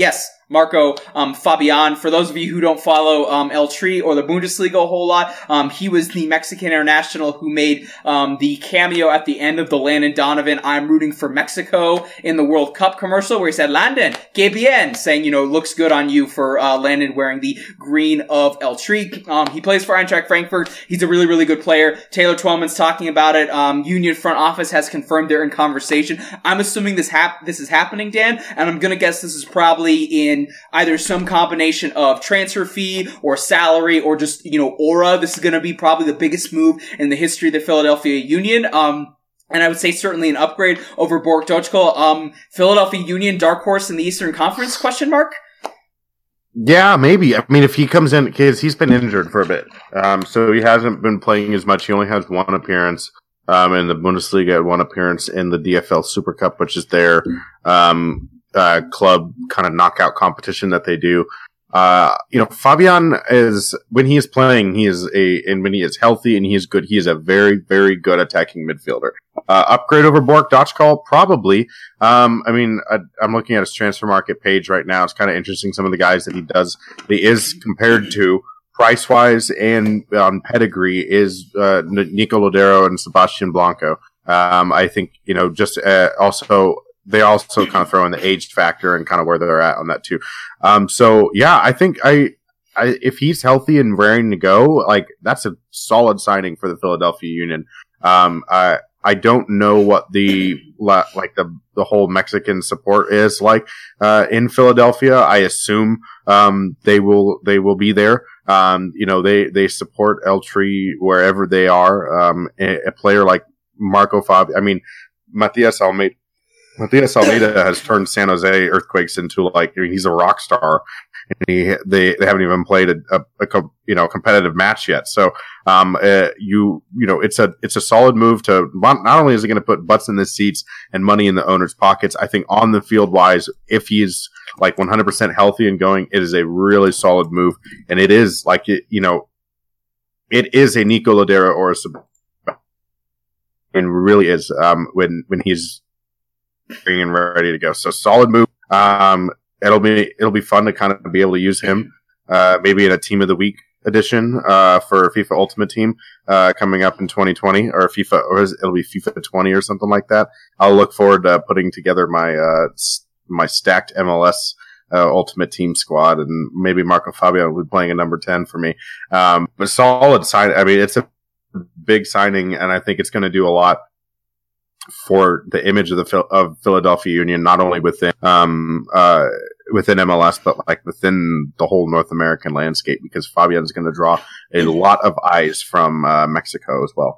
Marco um, Fabian. For those of you who don't follow um, El Tri or the Bundesliga a whole lot, um, he was the Mexican international who made um, the cameo at the end of the Landon Donovan "I'm rooting for Mexico" in the World Cup commercial, where he said "Landon, que bien," saying, you know, looks good on you for uh, Landon wearing the green of El Tri. Um, he plays for Eintracht Frankfurt. He's a really, really good player. Taylor Twellman's talking about it. Um, Union front office has confirmed they're in conversation. I'm assuming this hap- this is happening, Dan, and I'm gonna guess this is probably in either some combination of transfer fee or salary or just, you know, aura. This is going to be probably the biggest move in the history of the Philadelphia Union. Um, and I would say certainly an upgrade over Bork Dochko. Um, Philadelphia Union, dark horse in the Eastern Conference, question mark? Yeah, maybe. I mean, if he comes in, because he's been injured for a bit. Um, so he hasn't been playing as much. He only has one appearance. Um, in the Bundesliga, one appearance in the D F L Super Cup, which is their, um, Uh, club kind of knockout competition that they do. Uh, you know, Fabian is, when he is playing, he is a, and when he is healthy and he is good, he is a very, very good attacking midfielder. Uh, upgrade over Bork Dochko? Probably. Um, I mean, I, I'm looking at his transfer market page right now. It's kind of interesting. Some of the guys that he does, that he is compared to price wise and on um, pedigree is, uh, Nico Lodeiro and Sebastian Blanco. Um, I think, you know, just, uh, also, they also kind of throw in the age factor and kind of where they're at on that too. Um, so yeah, I think I, I, if he's healthy and raring to go, like that's a solid signing for the Philadelphia Union. Um, I, I don't know what the, like the, the whole Mexican support is like, uh, in Philadelphia. I assume, um, they will, they will be there. Um, you know, they, they support El Tri wherever they are. Um, a, a player like Marco Fabi, I mean, Matias Almeida, Matias Almeida has turned San Jose Earthquakes into like, I mean, he's a rock star, and he they, they haven't even played a, a, a you know competitive match yet. So um uh, you you know it's a it's a solid move to not only is it going to put butts in the seats and money in the owner's pockets. I think on the field wise, if he's like one hundred percent healthy and going, it is a really solid move, and it is like it, you know it is a Nico Lodeiro or a and really is um when when he's and ready to go. So solid move. Um, it'll be it'll be fun to kind of be able to use him, uh, maybe in a Team of the Week edition uh, for FIFA Ultimate Team uh, coming up in twenty twenty, or FIFA, or it'll be FIFA twenty or something like that. I'll look forward to putting together my uh, my stacked M L S uh, Ultimate Team squad, and maybe Marco Fabio will be playing a number ten for me. Um, but solid sign. I mean, it's a big signing, and I think it's going to do a lot for the image of the of Philadelphia Union, not only within um uh within M L S, but like within the whole North American landscape, because Fabian's going to draw a lot of eyes from uh, Mexico as well.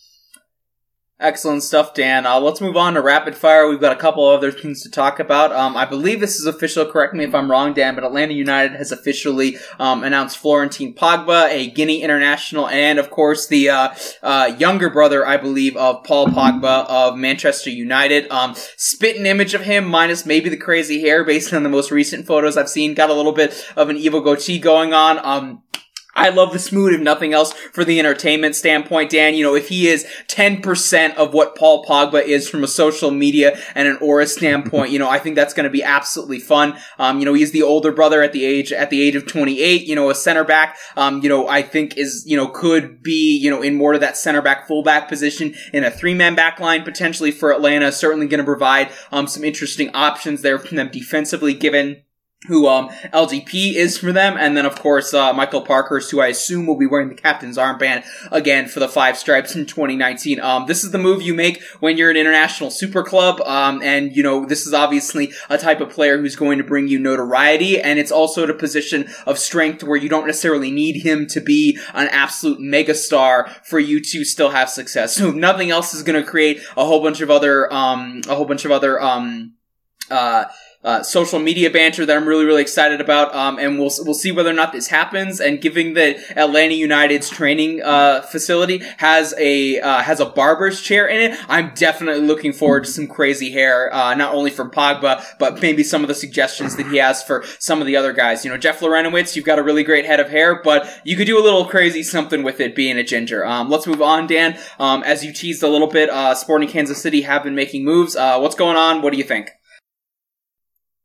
Excellent stuff, Dan. Uh, let's move on to rapid fire. We've got a couple other things to talk about. Um, I believe this is official. Correct me if I'm wrong, Dan, but Atlanta United has officially um, announced Florentin Pogba, a Guinea international, and of course the uh, uh, younger brother, I believe, of Paul Pogba of Manchester United. Um, spit an image of him, minus maybe the crazy hair, based on the most recent photos I've seen. Got a little bit of an evil goatee going on. Um, I love this mood, if nothing else, for the entertainment standpoint, Dan. You know, if he is ten percent of what Paul Pogba is from a social media and an aura standpoint, you know, I think that's going to be absolutely fun. Um, you know, he's the older brother at the age, at the age of twenty-eight, you know, a center back, um, you know, I think is, you know, could be, you know, in more to that center back, fullback position in a three-man back line potentially for Atlanta. Certainly going to provide, um, some interesting options there from them defensively, given who um L G P is for them, and then of course uh Michael Parkhurst, who I assume will be wearing the captain's armband again for the Five Stripes in twenty nineteen. Um this is the move you make when you're an international super club, um and you know this is obviously a type of player who's going to bring you notoriety, and it's also at a position of strength where you don't necessarily need him to be an absolute megastar for you to still have success. So if nothing else is going to create a whole bunch of other um a whole bunch of other um uh Uh, social media banter that I'm really, really excited about, um, and we'll we'll see whether or not this happens. And given that Atlanta United's training uh, facility has a uh, has a barber's chair in it, I'm definitely looking forward to some crazy hair, uh, not only from Pogba, but maybe some of the suggestions that he has for some of the other guys. You know, Jeff Lorenowitz, you've got a really great head of hair, but you could do a little crazy something with it being a ginger. Um, let's move on, Dan. Um, as you teased a little bit, uh, Sporting Kansas City have been making moves. Uh, what's going on? What do you think?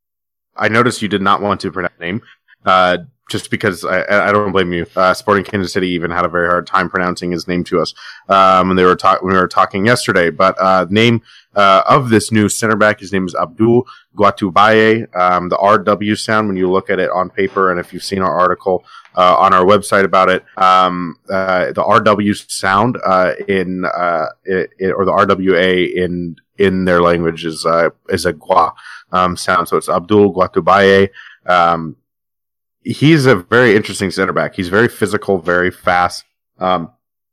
I noticed you did not want to pronounce the name, uh, just because I, I don't blame you. Uh, Sporting Kansas City even had a very hard time pronouncing his name to us um, when they were talk- when we were talking yesterday. But uh, name uh, of this new center back, his name is Abdul Guatubaye. Um, the R W sound when you look at it on paper, and if you've seen our article uh, on our website about it, um, uh, the R W sound uh, in uh, it, it, or the R W A in in their language is uh, is a gua um, sound. So it's Abdul Guatubaye. Um, He's a very interesting center back. He's very physical, very fast, um,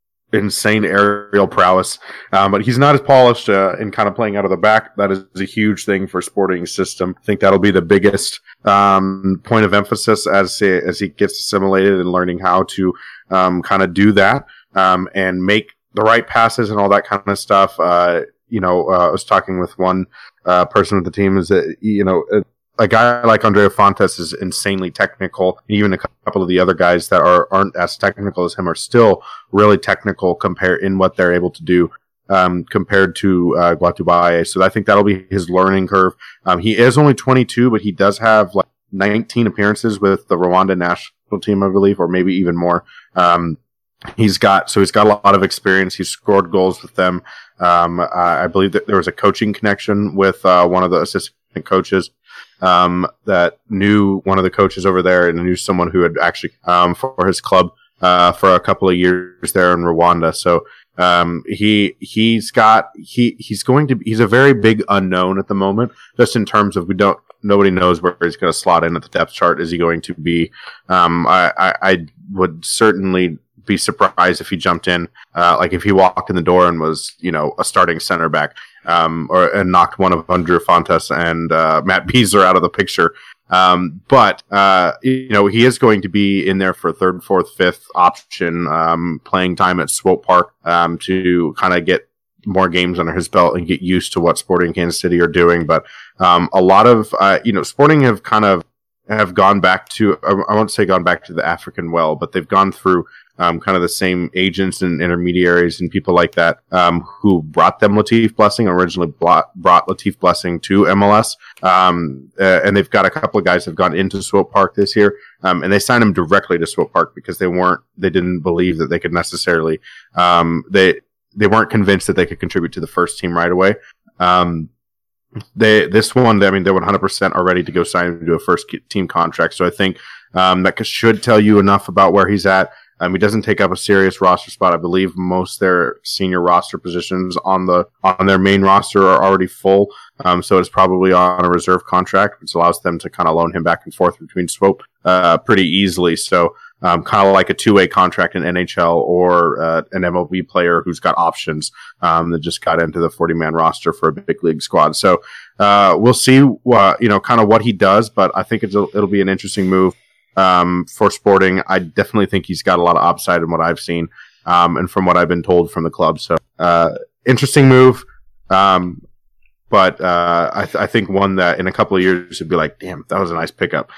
insane aerial prowess. Um, but he's not as polished uh, in kind of playing out of the back. That is a huge thing for Sporting's system. I think that'll be the biggest um, point of emphasis as he, as he gets assimilated and learning how to um, kind of do that um, and make the right passes and all that kind of stuff. Uh, you know, uh, I was talking with one uh, person with the team is that, you know, uh, a guy like Andrea Fontes is insanely technical. Even a couple of the other guys that are, aren't as technical as him are still really technical compared in what they're able to do um, compared to uh, Guatubaye. So I think that'll be his learning curve. Um, he is only twenty-two, but he does have like nineteen appearances with the Rwanda national team, I believe, or maybe even more. Um, he's got so he's got a lot of experience. He's scored goals with them. Um, I believe that there was a coaching connection with uh, one of the assistant coaches. Um, that knew one of the coaches over there and knew someone who had actually, um, for his club, uh, for a couple of years there in Rwanda. So, um, he, he's got, he, he's going to, he's a very big unknown at the moment, just in terms of we don't, nobody knows where he's going to slot in at the depth chart. Is he going to be, um, I, I, I would certainly be surprised if he jumped in, uh, like if he walked in the door and was, you know, a starting center back. Um, or and knocked one of Andrea Fontes and uh, Matt Beazer out of the picture. Um, but uh, you know, he is going to be in there for third, fourth, fifth option, um, playing time at Swope Park um, to kind of get more games under his belt and get used to what Sporting Kansas City are doing. But um, a lot of uh, you know, Sporting have kind of have gone back to I won't say gone back to the African well, but they've gone through. Um, kind of the same agents and intermediaries and people like that um, who brought them Latif Blessing, originally brought, brought Latif Blessing to M L S. Um, uh, and they've got a couple of guys that have gone into Swope Park this year. Um, and they signed him directly to Swope Park because they weren't, they didn't believe that they could necessarily, um, they, they weren't convinced that they could contribute to the first team right away. Um, they, this one, I mean, they're one hundred percent are ready to go sign him to a first team contract. So I think, um, that should tell you enough about where he's at. Um, he doesn't take up a serious roster spot. I believe most of their senior roster positions on the on their main roster are already full. Um, so it's probably on a reserve contract, which allows them to kind of loan him back and forth between Swope uh, pretty easily. So um, kind of like a two-way contract in N H L or uh, an M L B player who's got options um, that just got into the forty-man roster for a big league squad. So uh, we'll see, uh, you know, kind of what he does, but I think it's a, it'll be an interesting move. Um, for Sporting. I definitely think he's got a lot of upside in what I've seen, um, and from what I've been told from the club. So, uh, interesting move. Um, but, uh, I, th- I think one that in a couple of years would be like, damn, that was a nice pickup.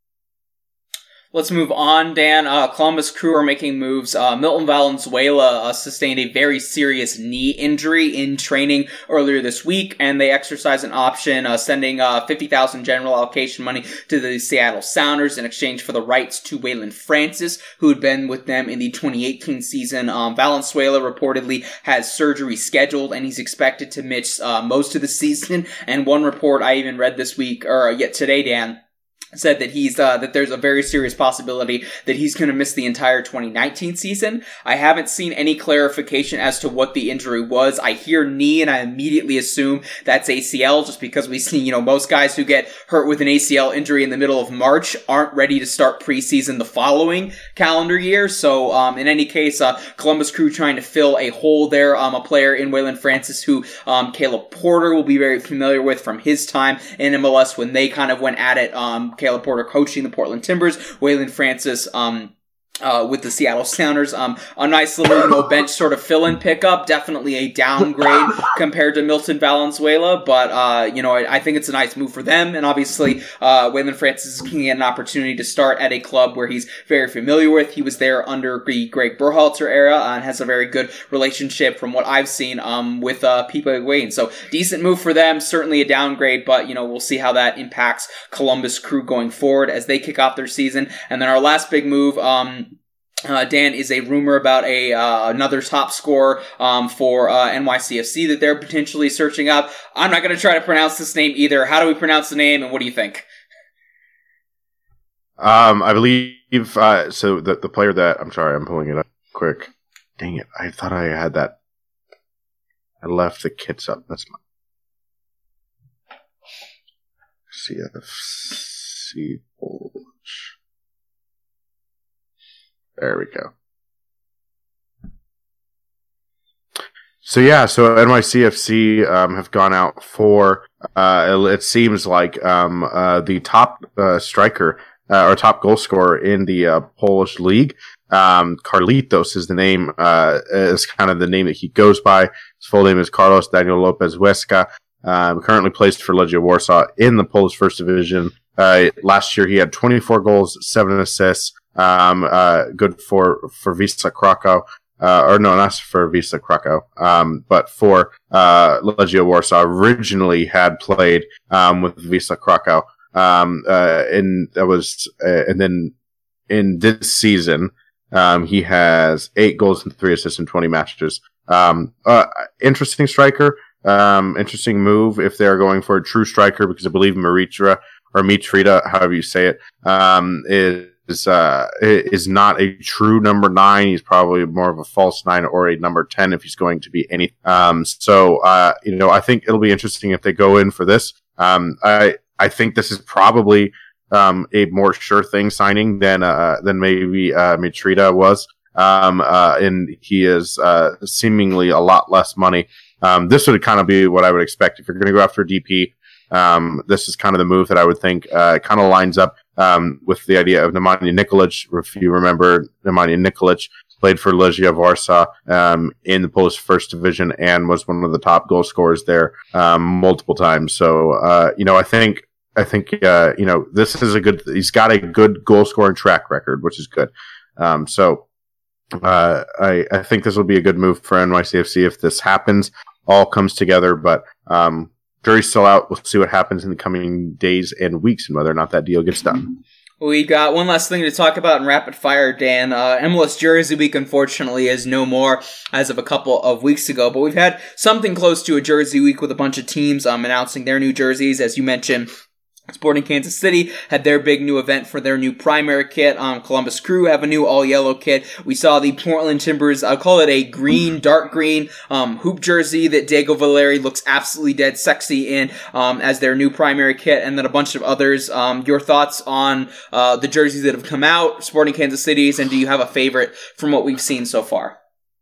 Let's move on, Dan. Uh, Columbus Crew are making moves. Uh, Milton Valenzuela uh, sustained a very serious knee injury in training earlier this week, and they exercised an option, uh, sending uh, fifty thousand general allocation money to the Seattle Sounders in exchange for the rights to Waylon Francis, who had been with them in the twenty eighteen season. Um, Valenzuela reportedly has surgery scheduled, and he's expected to miss uh, most of the season. And one report I even read this week, or yet today, Dan, said that he's uh, that there's a very serious possibility that he's going to miss the entire twenty nineteen season. I haven't seen any clarification as to what the injury was. I hear knee, and I immediately assume that's A C L, just because we see, you know, most guys who get hurt with an A C L injury in the middle of March aren't ready to start preseason the following calendar year. So, um, in any case, uh, Columbus Crew trying to fill a hole there. Um, a player in Waylon Francis who um, Caleb Porter will be very familiar with from his time in M L S when they kind of went at it. Um, Caleb Porter coaching the Portland Timbers, Waylon Francis, um, Uh, with the Seattle Sounders. Um, a nice little, you know, bench sort of fill-in pickup. Definitely a downgrade compared to Milton Valenzuela, but, uh, you know, I, I think it's a nice move for them. And obviously, uh, Waylon Francis can get an opportunity to start at a club where he's very familiar with. He was there under the Greg Berhalter era uh, and has a very good relationship from what I've seen, um, with, uh, Pipa Higuain. So, decent move for them. Certainly a downgrade, but, you know, we'll see how that impacts Columbus Crew going forward as they kick off their season. And then our last big move, um, Uh, Dan, is a rumor about a uh, another top scorer um, for uh, N Y C F C that they're potentially searching up. I'm not going to try to pronounce this name either. How do we pronounce the name, and what do you think? Um, I believe uh, so. The the player that I'm sorry, I'm pulling it up quick. Dang it! I thought I had that. I left the kits up. That's my C F C. There we go. So yeah, so N Y C F C um, have gone out for, uh, it seems like um, uh, the top uh, striker uh, or top goal scorer in the uh, Polish league. Um, Carlitos is the name, uh, is kind of the name that he goes by. His full name is Carlos Daniel Lopez Huesca. Um, currently plays for Legia Warsaw in the Polish First Division. Uh, last year he had twenty-four goals, seven assists. Um, uh, good for, for Wisła Krakow, uh, or no, not for Wisła Krakow, um, but for, uh, Legia Warsaw. Originally had played, um, with Wisła Krakow, um, uh, and that was, uh, and then in this season, um, he has eight goals and three assists in twenty matches. Um, uh, interesting striker, um, interesting move if they're going for a true striker, because I believe Maritra, or Mitrita, however you say it, um, is, is uh is not a true number nine. He's probably more of a false nine or a number ten if he's going to be any. Um, so uh, you know, I think it'll be interesting if they go in for this. Um, I I think this is probably um a more sure thing signing than uh than maybe uh Mitrita was. Um, uh, and he is uh seemingly a lot less money. Um, this would kind of be what I would expect if you're going to go after a D P. Um, this is kind of the move that I would think uh, kind of lines up um, with the idea of Nemanja Nikolic. If you remember, Nemanja Nikolic played for Legia Warsaw um, in the Polish First Division and was one of the top goal scorers there um, multiple times. So, uh, you know, I think I think uh, you know, this is a good. He's got a good goal scoring track record, which is good. Um, so, uh, I I think this will be a good move for N Y C F C if this happens, all comes together. But um, jury's still out. We'll see what happens in the coming days and weeks and whether or not that deal gets done. We got one last thing to talk about in rapid fire, Dan. Uh, M L S Jersey Week, unfortunately, is no more as of a couple of weeks ago, but we've had something close to a Jersey Week with a bunch of teams um, announcing their new jerseys, as you mentioned. Sporting Kansas City had their big new event for their new primary kit. Um, Columbus Crew have a new all-yellow kit. We saw the Portland Timbers, I'll call it a green, dark green, um, hoop jersey that Diego Valeri looks absolutely dead sexy in, um, as their new primary kit, and then a bunch of others. Um, your thoughts on, uh, the jerseys that have come out, Sporting Kansas City's, and do you have a favorite from what we've seen so far?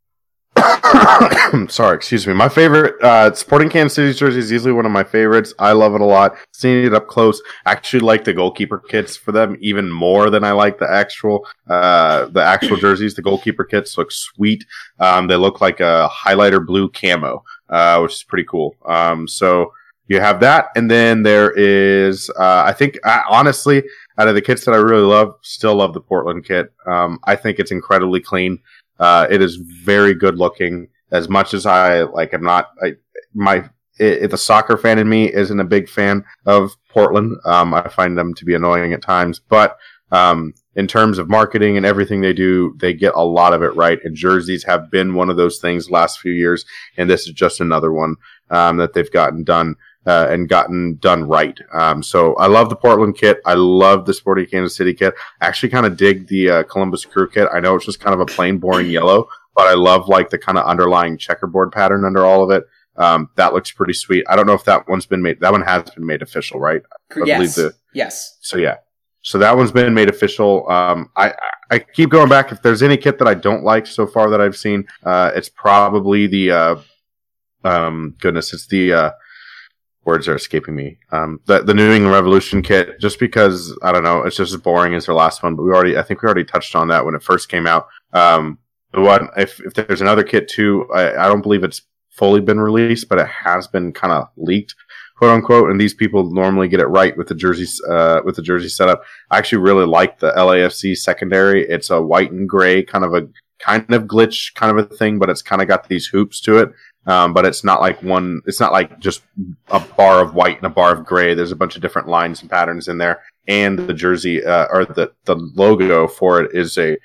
Sorry, excuse me. My favorite, uh, Sporting Kansas City's jersey is easily one of my favorites. I love it a lot. Seeing it up close, I actually like the goalkeeper kits for them even more than I like the actual, uh, the actual jerseys. The goalkeeper kits look sweet. Um, they look like a highlighter blue camo, uh, which is pretty cool. Um, so you have that, and then there is, uh, I think, I, honestly, out of the kits that I really love, still love the Portland kit. Um, I think it's incredibly clean. Uh, it is very good looking. As much as I like, I'm not I, my. If the soccer fan in me isn't a big fan of Portland, um, I find them to be annoying at times. But um, in terms of marketing and everything they do, they get a lot of it right. And jerseys have been one of those things the last few years, and this is just another one um, that they've gotten done. Uh, and gotten done right. Um, so I love the Portland kit. I love the Sporting Kansas City kit. I actually kind of dig the uh, Columbus Crew kit. I know it's just kind of a plain, boring yellow, but I love like the kind of underlying checkerboard pattern under all of it. Um, that looks pretty sweet. I don't know if that one's been made. That one has been made official, right? I yes. The, yes. So yeah. So that one's been made official. Um, I, I keep going back. If there's any kit that I don't like so far that I've seen, uh, it's probably the, uh, um, goodness, it's the, uh, words are escaping me. Um, the the New England Revolution kit, just because I don't know, it's just as boring as their last one. But we already, I think we already touched on that when it first came out. Um, what if if there's another kit too? I, I don't believe it's fully been released, but it has been kind of leaked, quote unquote. And these people normally get it right with the jerseys, uh, with the jersey setup. I actually really like the L A F C secondary. It's a white and gray kind of a kind of glitch kind of a thing, but it's kind of got these hoops to it. Um, but it's not like one, it's not like just a bar of white and a bar of gray. There's a bunch of different lines and patterns in there. And the jersey, uh, or the, the logo for it is a,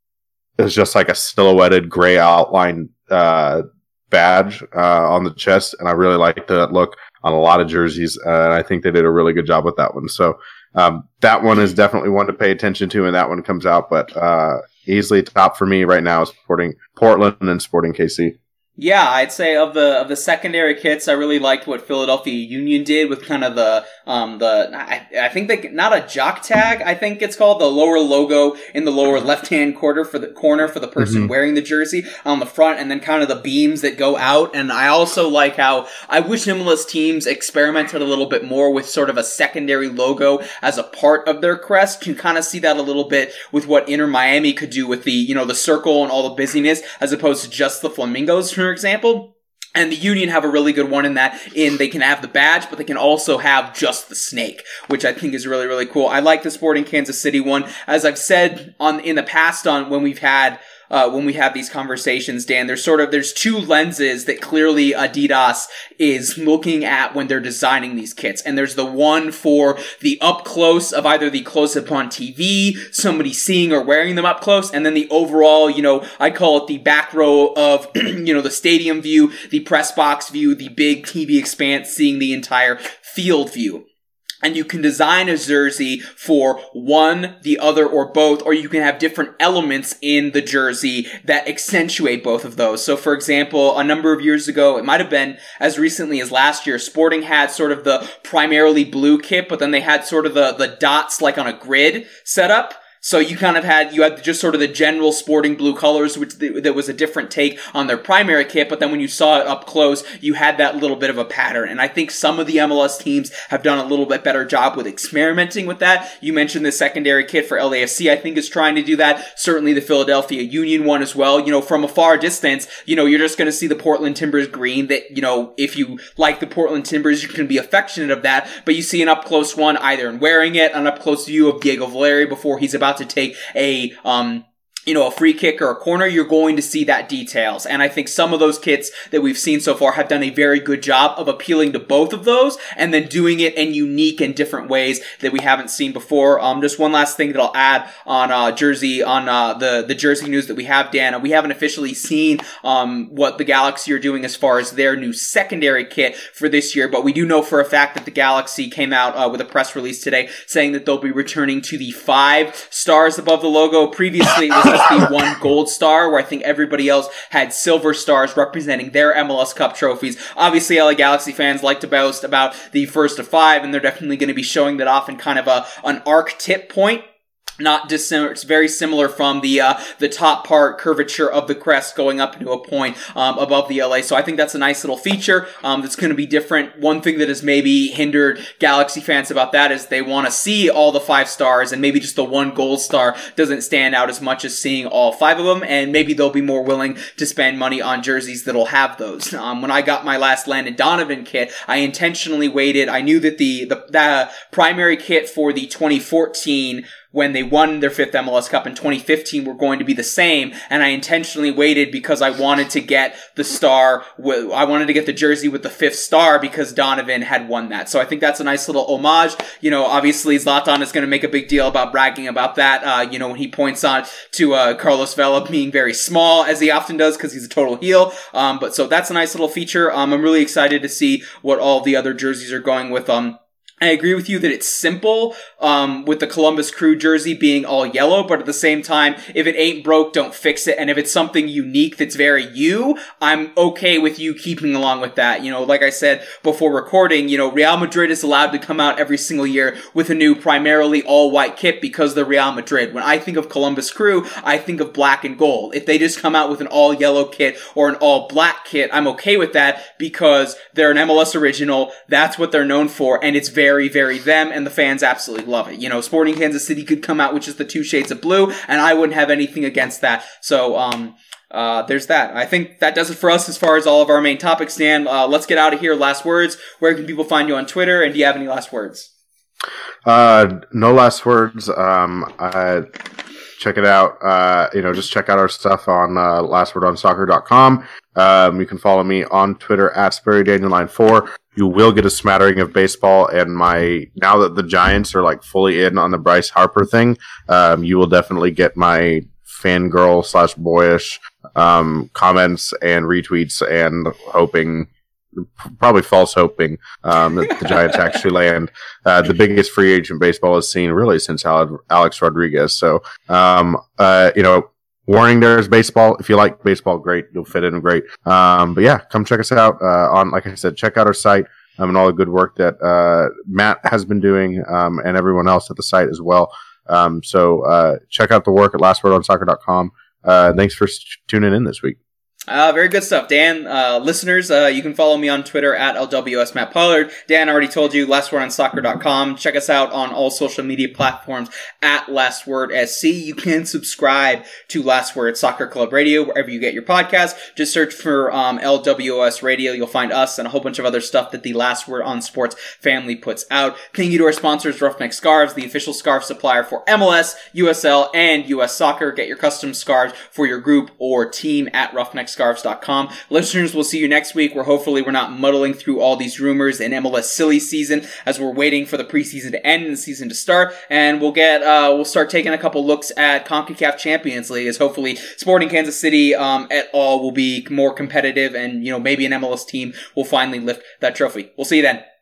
is just like a silhouetted gray outline, uh, badge, uh, on the chest. And I really like that look on a lot of jerseys. Uh, and I think they did a really good job with that one. So, um, that one is definitely one to pay attention to, and that one comes out, but, uh, easily top for me right now is Sporting Portland and Sporting K C. Yeah, I'd say of the of the secondary kits, I really liked what Philadelphia Union did with kind of the um the I, I think they not a jock tag, I think it's called, the lower logo in the lower left hand corner for the corner for the person mm-hmm. wearing the jersey on the front, and then kind of the beams that go out. And I also like how I wish M L S teams experimented a little bit more with sort of a secondary logo as a part of their crest. You can kind of see that a little bit with what Inter Miami could do with the you know the circle and all the busyness, as opposed to just the flamingos, for example. And the Union have a really good one in that in they can have the badge, but they can also have just the snake, which I think is really, really cool. I like the Sporting Kansas City one. As I've said on in the past on when we've had Uh, when we have these conversations, Dan, there's sort of, there's two lenses that clearly Adidas is looking at when they're designing these kits. And there's the one for the up close of either the close up on T V, somebody seeing or wearing them up close, and then the overall, you know, I call it the back row of, you know, the stadium view, the press box view, the big T V expanse, seeing the entire field view. And you can design a jersey for one, the other, or both, or you can have different elements in the jersey that accentuate both of those. So, for example, a number of years ago, it might have been as recently as last year, Sporting had sort of the primarily blue kit, but then they had sort of the, the dots like on a grid set up. So you kind of had, you had just sort of the general Sporting blue colors, which th- that was a different take on their primary kit, but then when you saw it up close, you had that little bit of a pattern. And I think some of the M L S teams have done a little bit better job with experimenting with that. You mentioned the secondary kit for L A F C, I think, is trying to do that. Certainly the Philadelphia Union one as well. You know, from a far distance, you know, you're just going to see the Portland Timbers green that, you know, if you like the Portland Timbers, you can be affectionate of that, but you see an up close one either in wearing it, an up close view of Diego Valeri before he's about to take a, um, you know, a free kick or a corner, you're going to see that details. And I think some of those kits that we've seen so far have done a very good job of appealing to both of those and then doing it in unique and different ways that we haven't seen before. Um, just one last thing that I'll add on, uh, jersey, on, uh, the, the jersey news that we have, Dan. We haven't officially seen, um, what the Galaxy are doing as far as their new secondary kit for this year, but we do know for a fact that the Galaxy came out, uh, with a press release today saying that they'll be returning to the five stars above the logo. Previously, it was the one gold star, where I think everybody else had silver stars representing their M L S Cup trophies. Obviously, L A Galaxy fans like to boast about the first of five, and they're definitely going to be showing that off in kind of a an arc tip point. Not dissimilar, it's very similar from the, uh, the top part curvature of the crest going up into a point, um, above the L A. So I think that's a nice little feature, um, that's going to be different. One thing that has maybe hindered Galaxy fans about that is they want to see all the five stars, and maybe just the one gold star doesn't stand out as much as seeing all five of them, and maybe they'll be more willing to spend money on jerseys that'll have those. Um, when I got my last Landon Donovan kit, I intentionally waited. I knew that the, the, the primary kit for the twenty fourteen when they won their fifth M L S Cup in twenty fifteen were going to be the same, and I intentionally waited because I wanted to get the star, w- I wanted to get the jersey with the fifth star because Donovan had won that. So I think that's a nice little homage. You know, obviously Zlatan is going to make a big deal about bragging about that, uh, you know, when he points on to uh, Carlos Vela being very small, as he often does because he's a total heel. Um, but so that's a nice little feature. Um, I'm really excited to see what all the other jerseys are going with, um, I agree with you that it's simple, um, with the Columbus Crew jersey being all yellow, but at the same time, if it ain't broke, don't fix it. And if it's something unique that's very you, I'm okay with you keeping along with that. You know, like I said before recording, you know, Real Madrid is allowed to come out every single year with a new primarily all-white kit because they're Real Madrid. When I think of Columbus Crew, I think of black and gold. If they just come out with an all-yellow kit or an all-black kit, I'm okay with that because they're an M L S original. That's what they're known for, and it's very very, very them, and the fans absolutely love it. You know, Sporting Kansas City could come out with just the two shades of blue, and I wouldn't have anything against that. So, um, uh, there's that. I think that does it for us as far as all of our main topics, Dan. Uh, let's get out of here. Last words. Where can people find you on Twitter, and do you have any last words? Uh, no last words. Um, I... Check it out. Uh, you know, just check out our stuff on uh, last word on soccer dot com. Um, you can follow me on Twitter at Sperry Dandelion four. You will get a smattering of baseball, and my now that the Giants are like fully in on the Bryce Harper thing, um, you will definitely get my fangirl slash boyish um, comments and retweets, and hoping. Probably false hoping um, that the Giants actually land uh, the biggest free agent baseball has seen really since Alex Rodriguez. So, um, uh, you know, warning, there's baseball. If you like baseball, great. You'll fit in great. Um, but yeah, come check us out uh, on, like I said, check out our site um, and all the good work that uh, Matt has been doing um, and everyone else at the site as well. Um, so uh, check out the work at last word on soccer dot com. Uh, thanks for tuning in this week. Uh, very good stuff, Dan. Uh, listeners, uh, you can follow me on Twitter at L W S Matt Pollard. Dan already told you, last word on soccer dot com. Check us out on all social media platforms at Last Word S C. You can subscribe to Last Word Soccer Club Radio wherever you get your podcast. Just search for um, L W S Radio. You'll find us and a whole bunch of other stuff that the Last Word on Sports family puts out. Thank you to our sponsors, Roughneck Scarves, the official scarf supplier for M L S, U S L, and U S Soccer. Get your custom scarves for your group or team at roughneck scarves dot com. Listeners, we'll see you next week, where hopefully we're not muddling through all these rumors in M L S silly season as we're waiting for the preseason to end and the season to start. And we'll get, uh, we'll start taking a couple looks at CONCACAF Champions League, as hopefully Sporting Kansas City, um, et al. Will be more competitive, and, you know, maybe an M L S team will finally lift that trophy. We'll see you then.